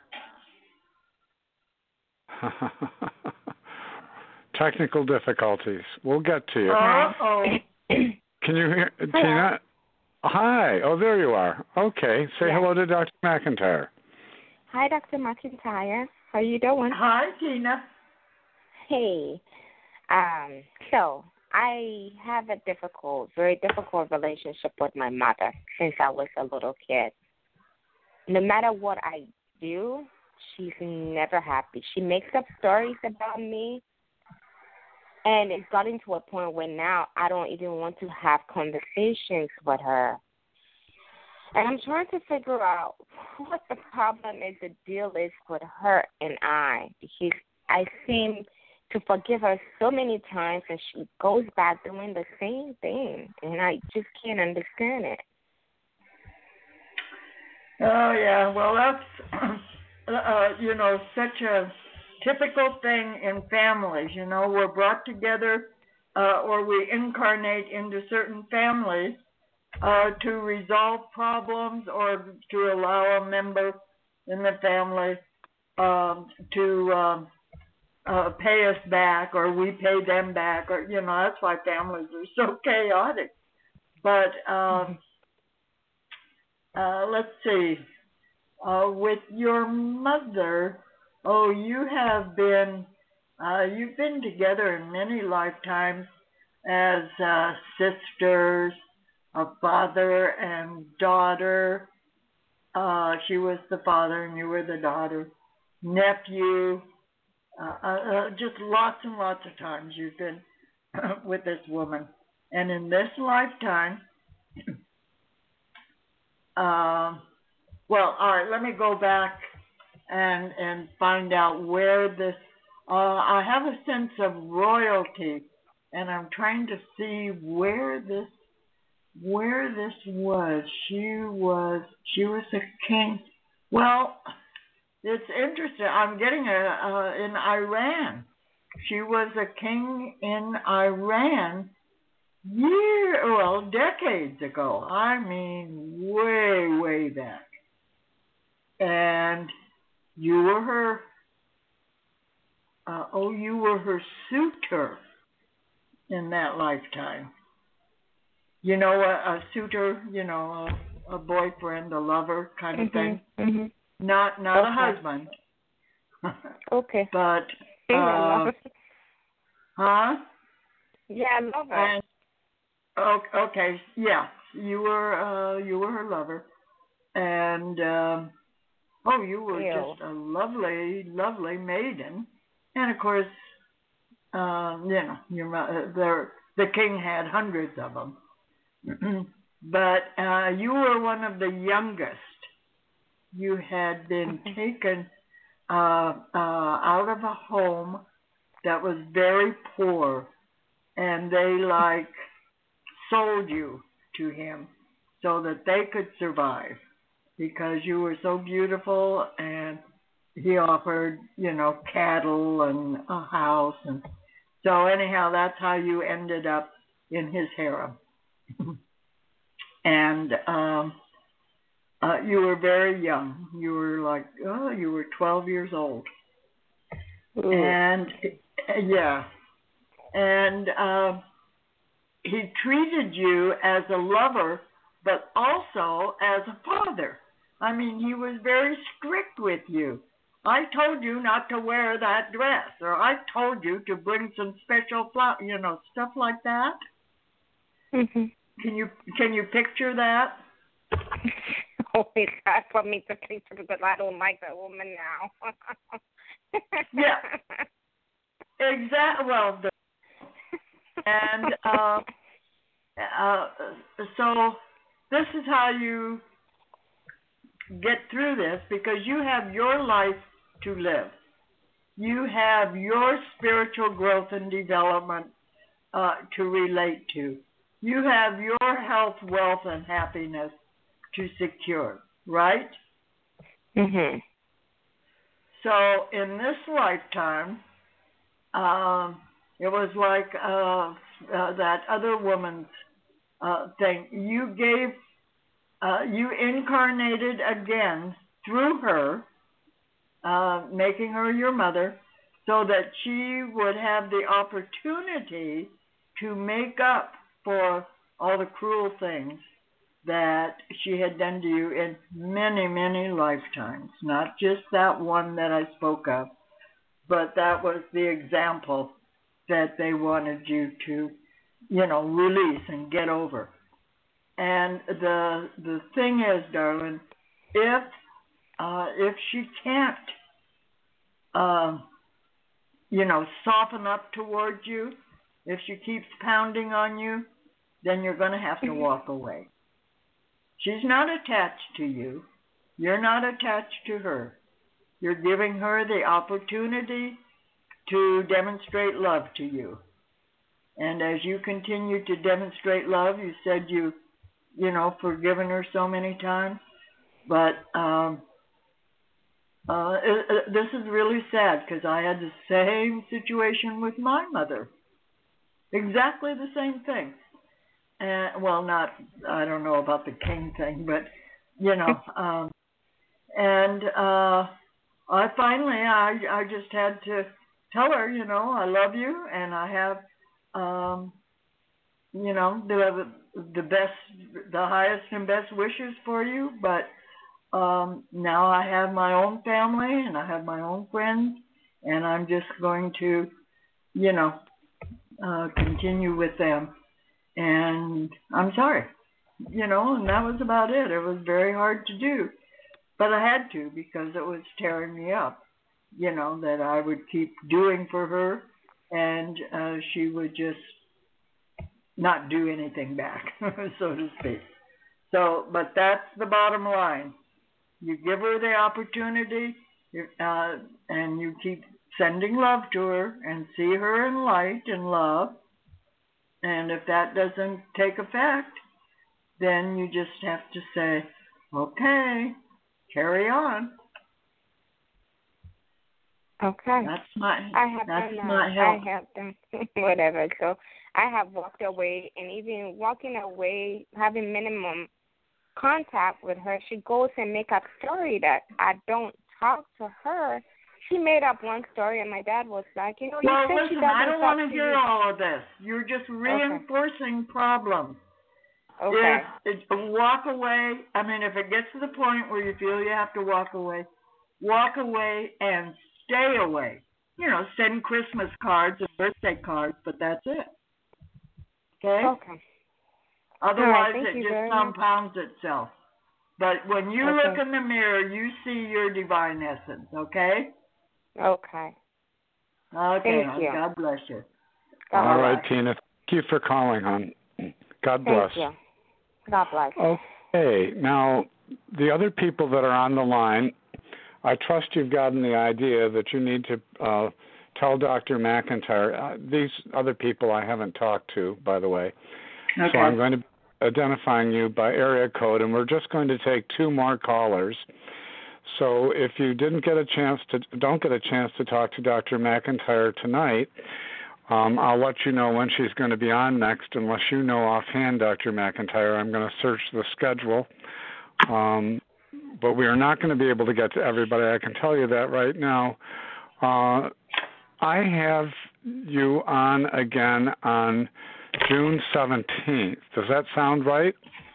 Technical difficulties. We'll get to you. Uh-oh. Can you hear, Tina? Hi. Oh, there you are. Okay. Say hello to Dr. McIntyre. Hi, Dr. McIntyre. How you doing? Hi, Tina. Hey. So I have a very difficult relationship with my mother since I was a little kid. No matter what I do, she's never happy. She makes up stories about me, and it's gotten to a point where now I don't even want to have conversations with her. And I'm trying to figure out what the problem is, the deal is with her and I, because I seem to forgive her so many times, and she goes back doing the same thing, and I just can't understand it. Oh, yeah. Well, that's, such a typical thing in families. We're brought together or we incarnate into certain families to resolve problems or to allow a member in the family to pay us back, or we pay them back, or that's why families are so chaotic. But let's see, with your mother, you have been you've been together in many lifetimes as sisters, a father and daughter. She was the father and you were the daughter. Nephew. Just lots and lots of times you've been with this woman. And in this lifetime, well, all right, let me go back and find out where this, I have a sense of royalty, and I'm trying to see where this where this was. She was a king. Well, it's interesting. I'm getting in Iran. She was a king in Iran decades ago. I mean, way, way back. And you were her. You were her suitor in that lifetime. You know, a suitor, you know, a boyfriend, a lover kind of thing. Mm-hmm. Not a husband. Okay. But, huh? Yeah, I love her. And, okay, yeah, you were her lover. And, you were just a lovely, lovely maiden. And, of course, you know, the king had hundreds of them. But you were one of the youngest. You had been taken out of a home that was very poor, and they sold you to him so that they could survive because you were so beautiful, and he offered, you know, cattle and a house, and so anyhow, that's how you ended up in his harem. And you were very young. You were you were 12 years old. Ooh. And yeah, and he treated you as a lover, but also as a father. I mean, he was very strict with you. I told you not to wear that dress, or I told you to bring some special flowers, you know, stuff like that. Mm-hmm. Can you picture that? Oh, it's hard for me to picture because I don't like that woman now. Yeah, exactly. Well, and so this is how you get through this, because you have your life to live. You have your spiritual growth and development to relate to. You have your health, wealth, and happiness to secure, right? Mm-hmm. So in this lifetime, it was like that other woman's thing. You incarnated again through her, making her your mother, so that she would have the opportunity to make up for all the cruel things that she had done to you in many, many lifetimes. Not just that one that I spoke of, but that was the example that they wanted you to, you know, release and get over. And the thing is, darling, if she can't, you know, soften up towards you, if she keeps pounding on you, then you're going to have to walk away. She's not attached to you. You're not attached to her. You're giving her the opportunity to demonstrate love to you. And as you continue to demonstrate love, you said you know, forgiven her so many times. But this is really sad, because I had the same situation with my mother. Exactly the same thing. Well, I don't know about the king thing, but, you know, and I finally just had to tell her, you know, I love you, and I have, you know, the highest and best wishes for you, but now I have my own family, and I have my own friends, and I'm just going to, you know, continue with them. And I'm sorry, you know, and that was about it. It was very hard to do, but I had to, because it was tearing me up, you know, that I would keep doing for her, and she would just not do anything back, so to speak. So, but that's the bottom line. You give her the opportunity, and you keep sending love to her, and see her in light and love. And if that doesn't take effect, then you just have to say, okay, carry on. Okay. That's my help. I have done whatever. So I have walked away, and even walking away, having minimum contact with her, she goes and make up story that I don't talk to her. She made up one story, and my dad was like, you well, said listen, she doesn't I don't want to hear you. all of this. You're just reinforcing problems. Okay. Walk away. I mean, if it gets to the point where you feel you have to walk away and stay away. Send Christmas cards and birthday cards, but that's it. Okay? Okay. Otherwise, right, it just compounds itself. But when you look in the mirror, you see your divine essence, okay? Okay. Okay. Thank you. God bless you. All right, Tina. Thank you for calling, hon. God bless. Thank you. God bless. Okay. Now, the other people that are on the line, I trust you've gotten the idea that you need to tell Dr. McIntyre. These other people I haven't talked to, by the way. Okay. So I'm going to be identifying you by area code, and we're just going to take 2 more callers. So if you don't get a chance to talk to Dr. McIntyre tonight, I'll let you know when she's going to be on next. Unless you know offhand, Dr. McIntyre, I'm going to search the schedule. But we are not going to be able to get to everybody. I can tell you that right now. I have you on again on June 17th. Does that sound right?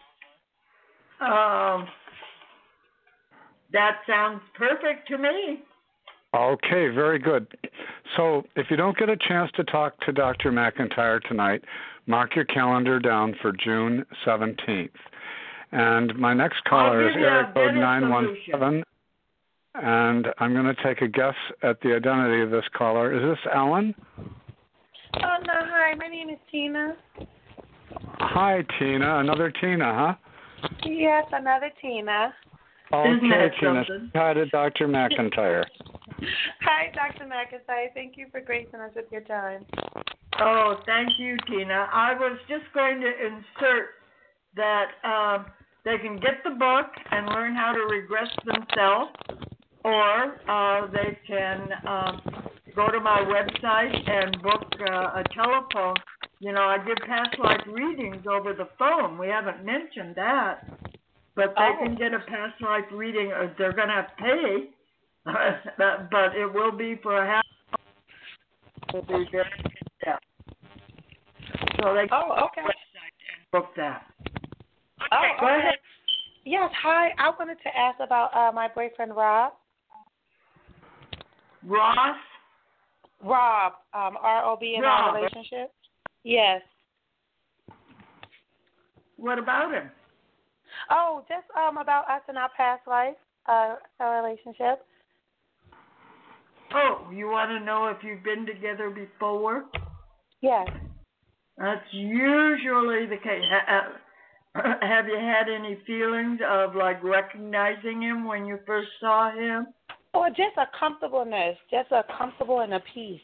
That sounds perfect to me. Okay, very good. So if you don't get a chance to talk to Dr. McIntyre tonight, mark your calendar down for June 17th. And my next caller is area code 917, and I'm going to take a guess at the identity of this caller. Is this Ellen? Oh, no, hi. My name is Tina. Hi, Tina. Another Tina, huh? Yes, another Tina. Okay, Tina. Hi to Dr. McIntyre. Hi, Dr. McIntyre. Thank you for gracing us with your time. Oh, thank you, Tina. I was just going to insert that they can get the book and learn how to regress themselves, or they can go to my website and book a telephone. I give past life readings over the phone. We haven't mentioned that. But they can get a past life reading. They're going to have to pay, but it will be for a half. So they can go to the website and book that. Go ahead. Yes, hi. I wanted to ask about my boyfriend, Rob. Ross? Rob, R-O-B in our relationship. Yes. What about him? Oh, just about us in our past life, our relationship. Oh, you want to know if you've been together before? Yes. That's usually the case. Have you had any feelings of recognizing him when you first saw him? Or just a comfortableness, just a comfortable and a peace.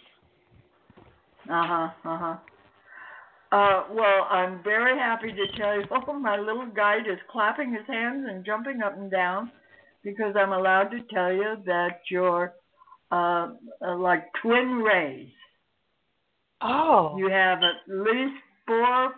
Well, I'm very happy to tell you, my little guide is clapping his hands and jumping up and down because I'm allowed to tell you that you're like twin rays. Oh. You have at least four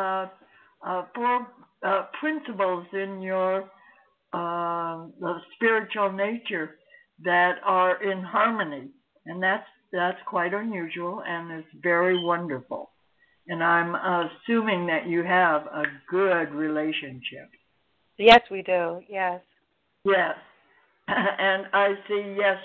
principles in your spiritual nature that are in harmony, and that's quite unusual and it's very wonderful. And I'm assuming that you have a good relationship. Yes, we do. Yes. Yes. And I see. Yes,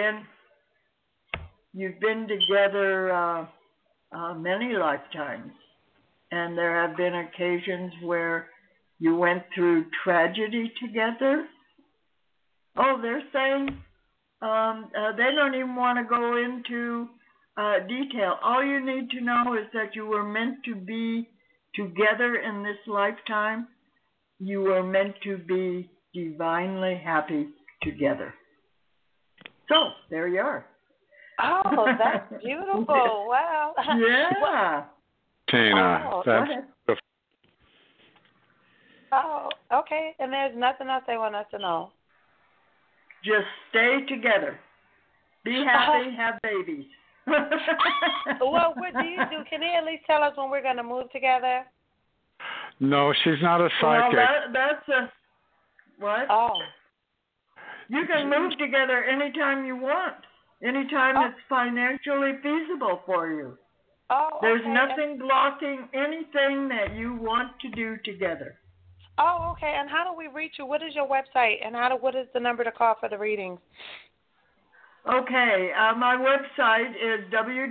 you've been together many lifetimes, and there have been occasions where you went through tragedy together. Oh, they're saying they don't even want to go into detail. All you need to know is that you were meant to be together in this lifetime. You were meant to be divinely happy together. So, there you are. Oh, that's beautiful. Wow. Yeah. Tina, that's Oh, okay. And there's nothing else they want us to know. Just stay together. Be happy, have babies. Well, what do you do? Can they at least tell us when we're going to move together? No, she's not a psychic. Well, that's a what? Oh. You can move together anytime you want. Anytime it's financially feasible for you. Oh, There's okay. nothing blocking anything that you want to do together. Oh, okay. And how do we reach you? What is your website? And what is the number to call for the readings? Okay, my website is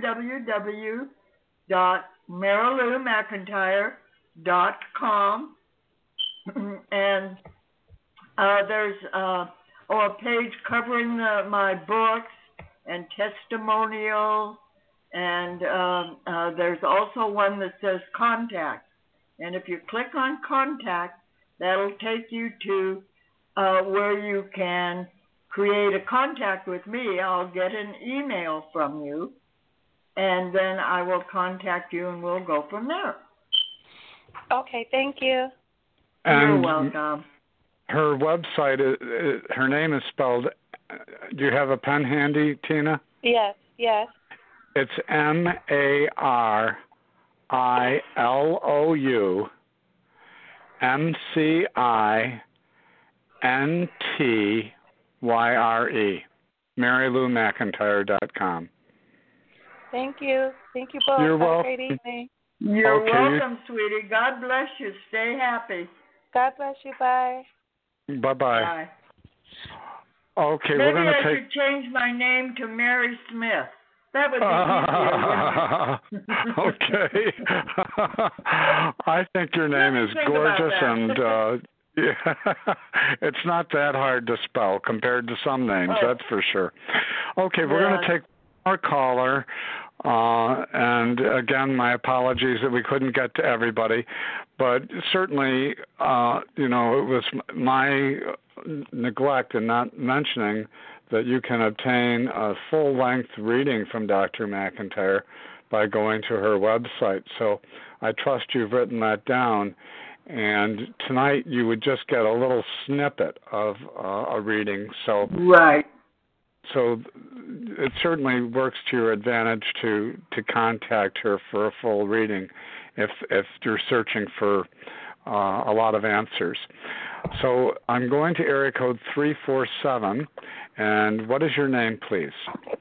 www.marilumcIntyre.com, and there's a page covering my books and testimonials, and there's also one that says contact. And if you click on contact, that'll take you to where you can create a contact with me. I'll get an email from you, and then I will contact you, and we'll go from there. Okay, thank you. You're welcome. Her website, her name is spelled, do you have a pen handy, Tina? Yes. It's MarilumCINtyre, MaryLouMcIntyre.com. Thank you. Thank you both. You're welcome. Have a great evening. You're welcome, sweetie. God bless you. Stay happy. God bless you. Bye. Bye-bye. Bye. Okay, Maybe we're going to I should change my name to Mary Smith. That would be easier. Okay. I think your name is gorgeous, and it's not that hard to spell compared to some names, that's for sure. Okay, we're going to take our caller. And again, my apologies that we couldn't get to everybody, but certainly, it was my neglect in not mentioning that you can obtain a full-length reading from Dr. McIntyre by going to her website. So I trust you've written that down. And tonight you would just get a little snippet of a reading. So right. So it certainly works to your advantage to contact her for a full reading if you're searching for a lot of answers. So I'm going to area code 347, and what is your name, please?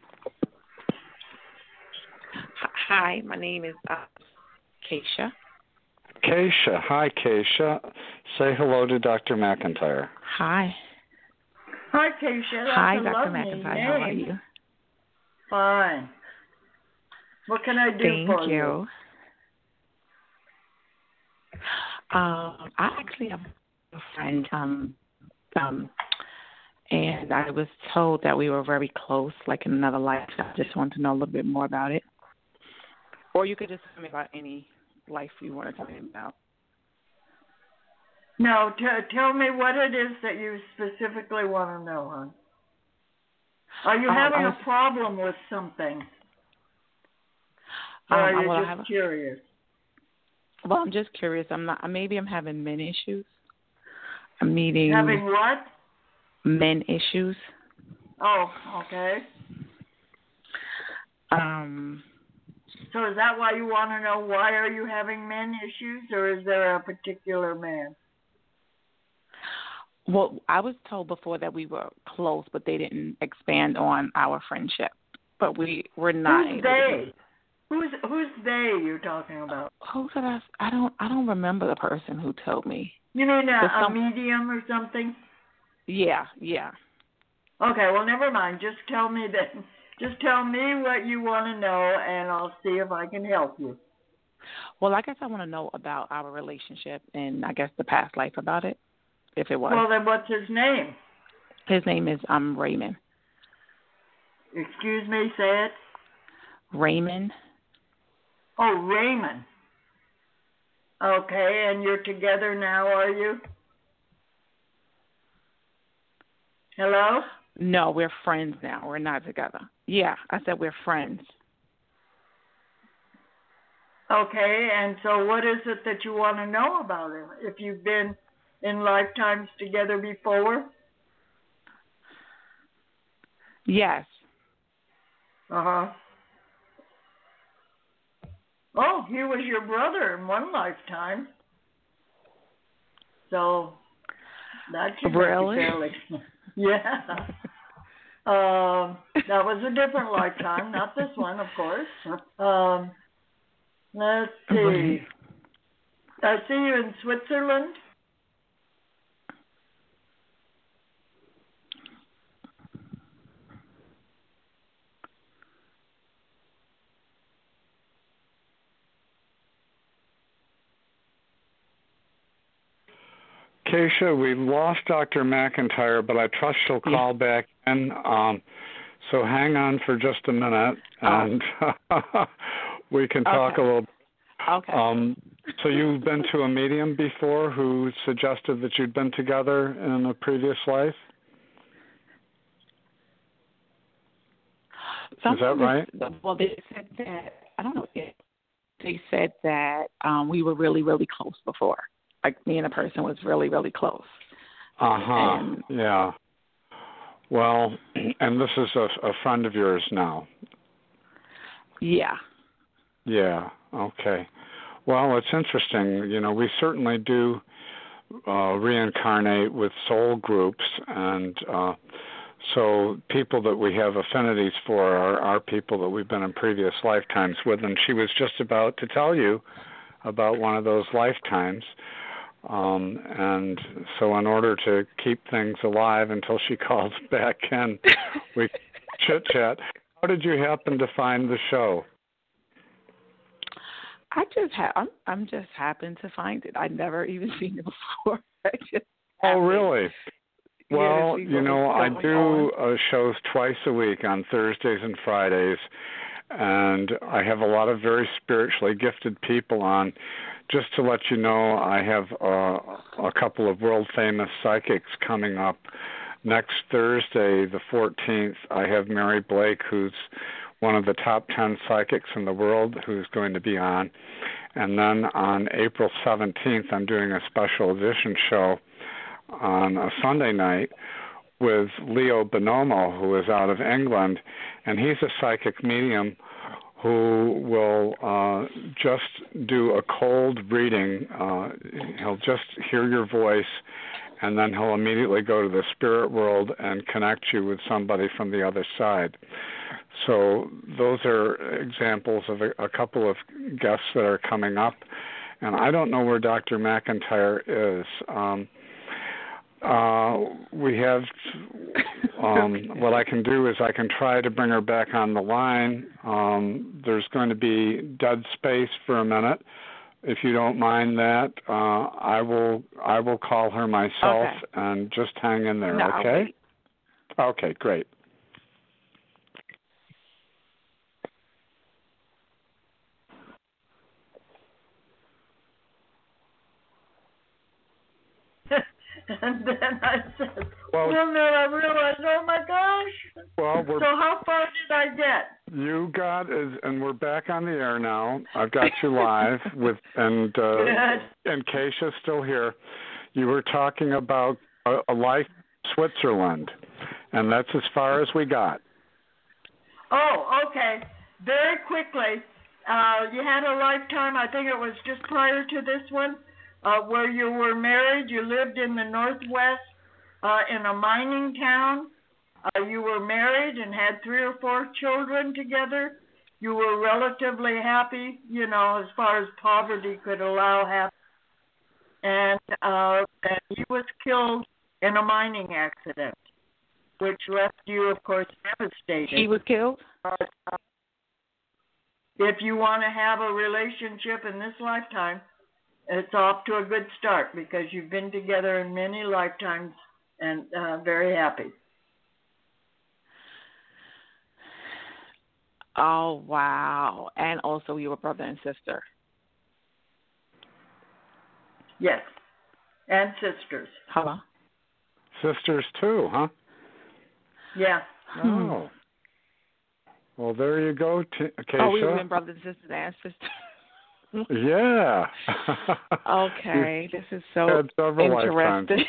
Hi, my name is Keisha. Keisha. Hi, Keisha. Say hello to Dr. McIntyre. Hi. Hi, Keisha. That's Hi, a Dr. lovely McIntyre. name. How are you? Fine. What can I do for you? Thank you. I actually have a friend, and I was told that we were very close, like in another life. I just want to know a little bit more about it. Or you could just tell me about any life you want to tell me about. No, tell me what it is that you specifically want to know, hon. Are you having a problem with something? Or are you just curious? Well, I'm just curious. Maybe I'm having men issues. I'm needing... Having what? Men issues. Oh, okay. So is that why you want to know why are you having men issues, or is there a particular man? Well, I was told before that we were close, but they didn't expand on our friendship. But we're not. Who's they? Who's they you're talking about? Who said I don't remember the person who told me. You mean a medium or something? Yeah. Okay, well, never mind. Just tell me what you want to know, and I'll see if I can help you. Well, I guess I want to know about our relationship and I guess the past life about it, if it was. Well, then what's his name? His name is Raymond. Excuse me, say it. Raymond. Oh, Raymond. Okay, and you're together now, are you? Hello? No, we're friends now. We're not together. Yeah, I said we're friends. Okay, and so what is it that you want to know about him? If you've been in lifetimes together before? Yes. Uh-huh. Oh, he was your brother in one lifetime. So that should really? be fairly. Yeah. That was a different lifetime, not this one, of course. Let's see. I see you in Switzerland. Keisha, we lost Dr. McIntyre, but I trust she'll call back in. So hang on for just a minute, and we can talk a little bit. Okay. So you've been to a medium before who suggested that you'd been together in a previous life? Is that right? Well, they said that, I don't know, they said that we were really, really close before. Like me and a person was really, really close. Uh-huh, yeah. Well, and this is a friend of yours now? Yeah. Yeah, okay. Well, it's interesting. You know, we certainly do reincarnate with soul groups, and so people that we have affinities for are people that we've been in previous lifetimes with, and she was just about to tell you about one of those lifetimes. And so in order to keep things alive until she calls back in, we chit-chat. How did you happen to find the show? I'm just happened to find it. I'd never even seen it before. Really? Well, you know, I do shows twice a week on Thursdays and Fridays, and I have a lot of very spiritually gifted people on. Just to let you know, I have a couple of world-famous psychics coming up. Next Thursday, the 14th, I have Mary Blake, who's one of the top 10 psychics in the world, who's going to be on. And then on April 17th, I'm doing a special edition show on a Sunday night with Leo Bonomo, who is out of England, and he's a psychic medium who will just do a cold reading. He'll just hear your voice, and then he'll immediately go to the spirit world and connect you with somebody from the other side. So those are examples of a couple of guests that are coming up. And I don't know where Dr. McIntyre is. We have, what I can do is I can try to bring her back on the line. There's going to be dead space for a minute. If you don't mind that, I will call her myself and just hang in there, okay? Okay, great. And then I said, well, then I realized, oh my gosh. Well, so how far did I get? You got, and we're back on the air now. I've got you live and Keisha's still here. You were talking about a life in Switzerland, and that's as far as we got. Oh, okay. Very quickly, you had a lifetime, I think it was just prior to this one, where you were married. You lived in the Northwest in a mining town. You were married and had 3 or 4 children together. You were relatively happy, you know, as far as poverty could allow happiness. And he was killed in a mining accident, which left you, of course, devastated. He was killed? If you want to have a relationship in this lifetime, it's off to a good start because you've been together in many lifetimes and very happy. Oh, wow. And also you were brother and sister. Yes. And sisters. Hello? Sisters too, huh? Yeah. Oh. Well, there you go, Keisha. Oh, we were brothers and sisters and sisters. Yeah. Okay, this is so interesting.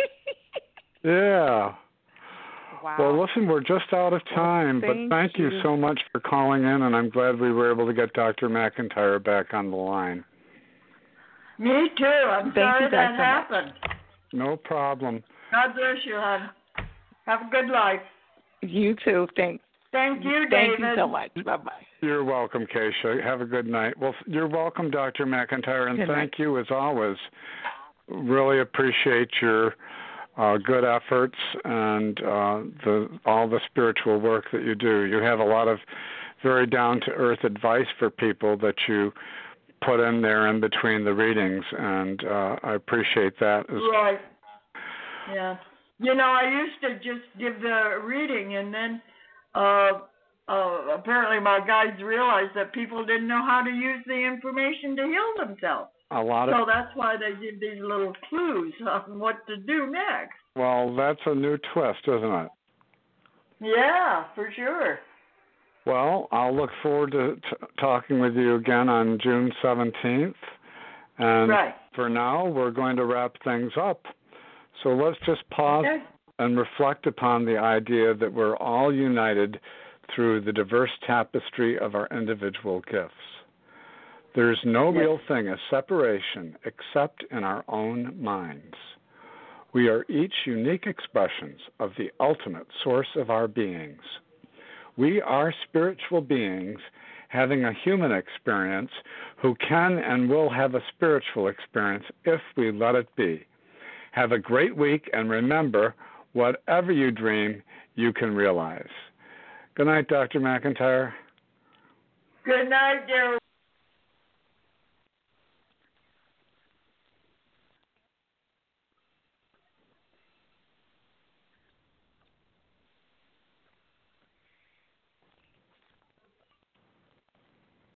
Yeah. Wow. Well, listen, we're just out of time, but thank you so much for calling in, and I'm glad we were able to get Dr. McIntyre back on the line. Me too. I'm sorry that happened. No problem. God bless you, hon. Have a good life. You too. Thanks. Thank you, David. Thank you so much. Bye-bye. You're welcome, Keisha. Have a good night. Well, you're welcome, Dr. McIntyre, and thank you as always. Really appreciate your good efforts and all the spiritual work that you do. You have a lot of very down-to-earth advice for people that you put in there in between the readings, and I appreciate that. Right. Yeah. You know, I used to just give the reading, and then apparently my guides realized that people didn't know how to use the information to heal themselves. So that's why they give these little clues on what to do next. Well, that's a new twist, isn't it? Yeah, for sure. Well, I'll look forward to talking with you again on June 17th. And for now, we're going to wrap things up. So let's just pause and reflect upon the idea that we're all united through the diverse tapestry of our individual gifts. There's no real thing as separation except in our own minds. We are each unique expressions of the ultimate source of our beings. We are spiritual beings having a human experience who can and will have a spiritual experience if we let it be. Have a great week, and remember, whatever you dream, you can realize. Good night, Dr. McIntyre. Good night, dear.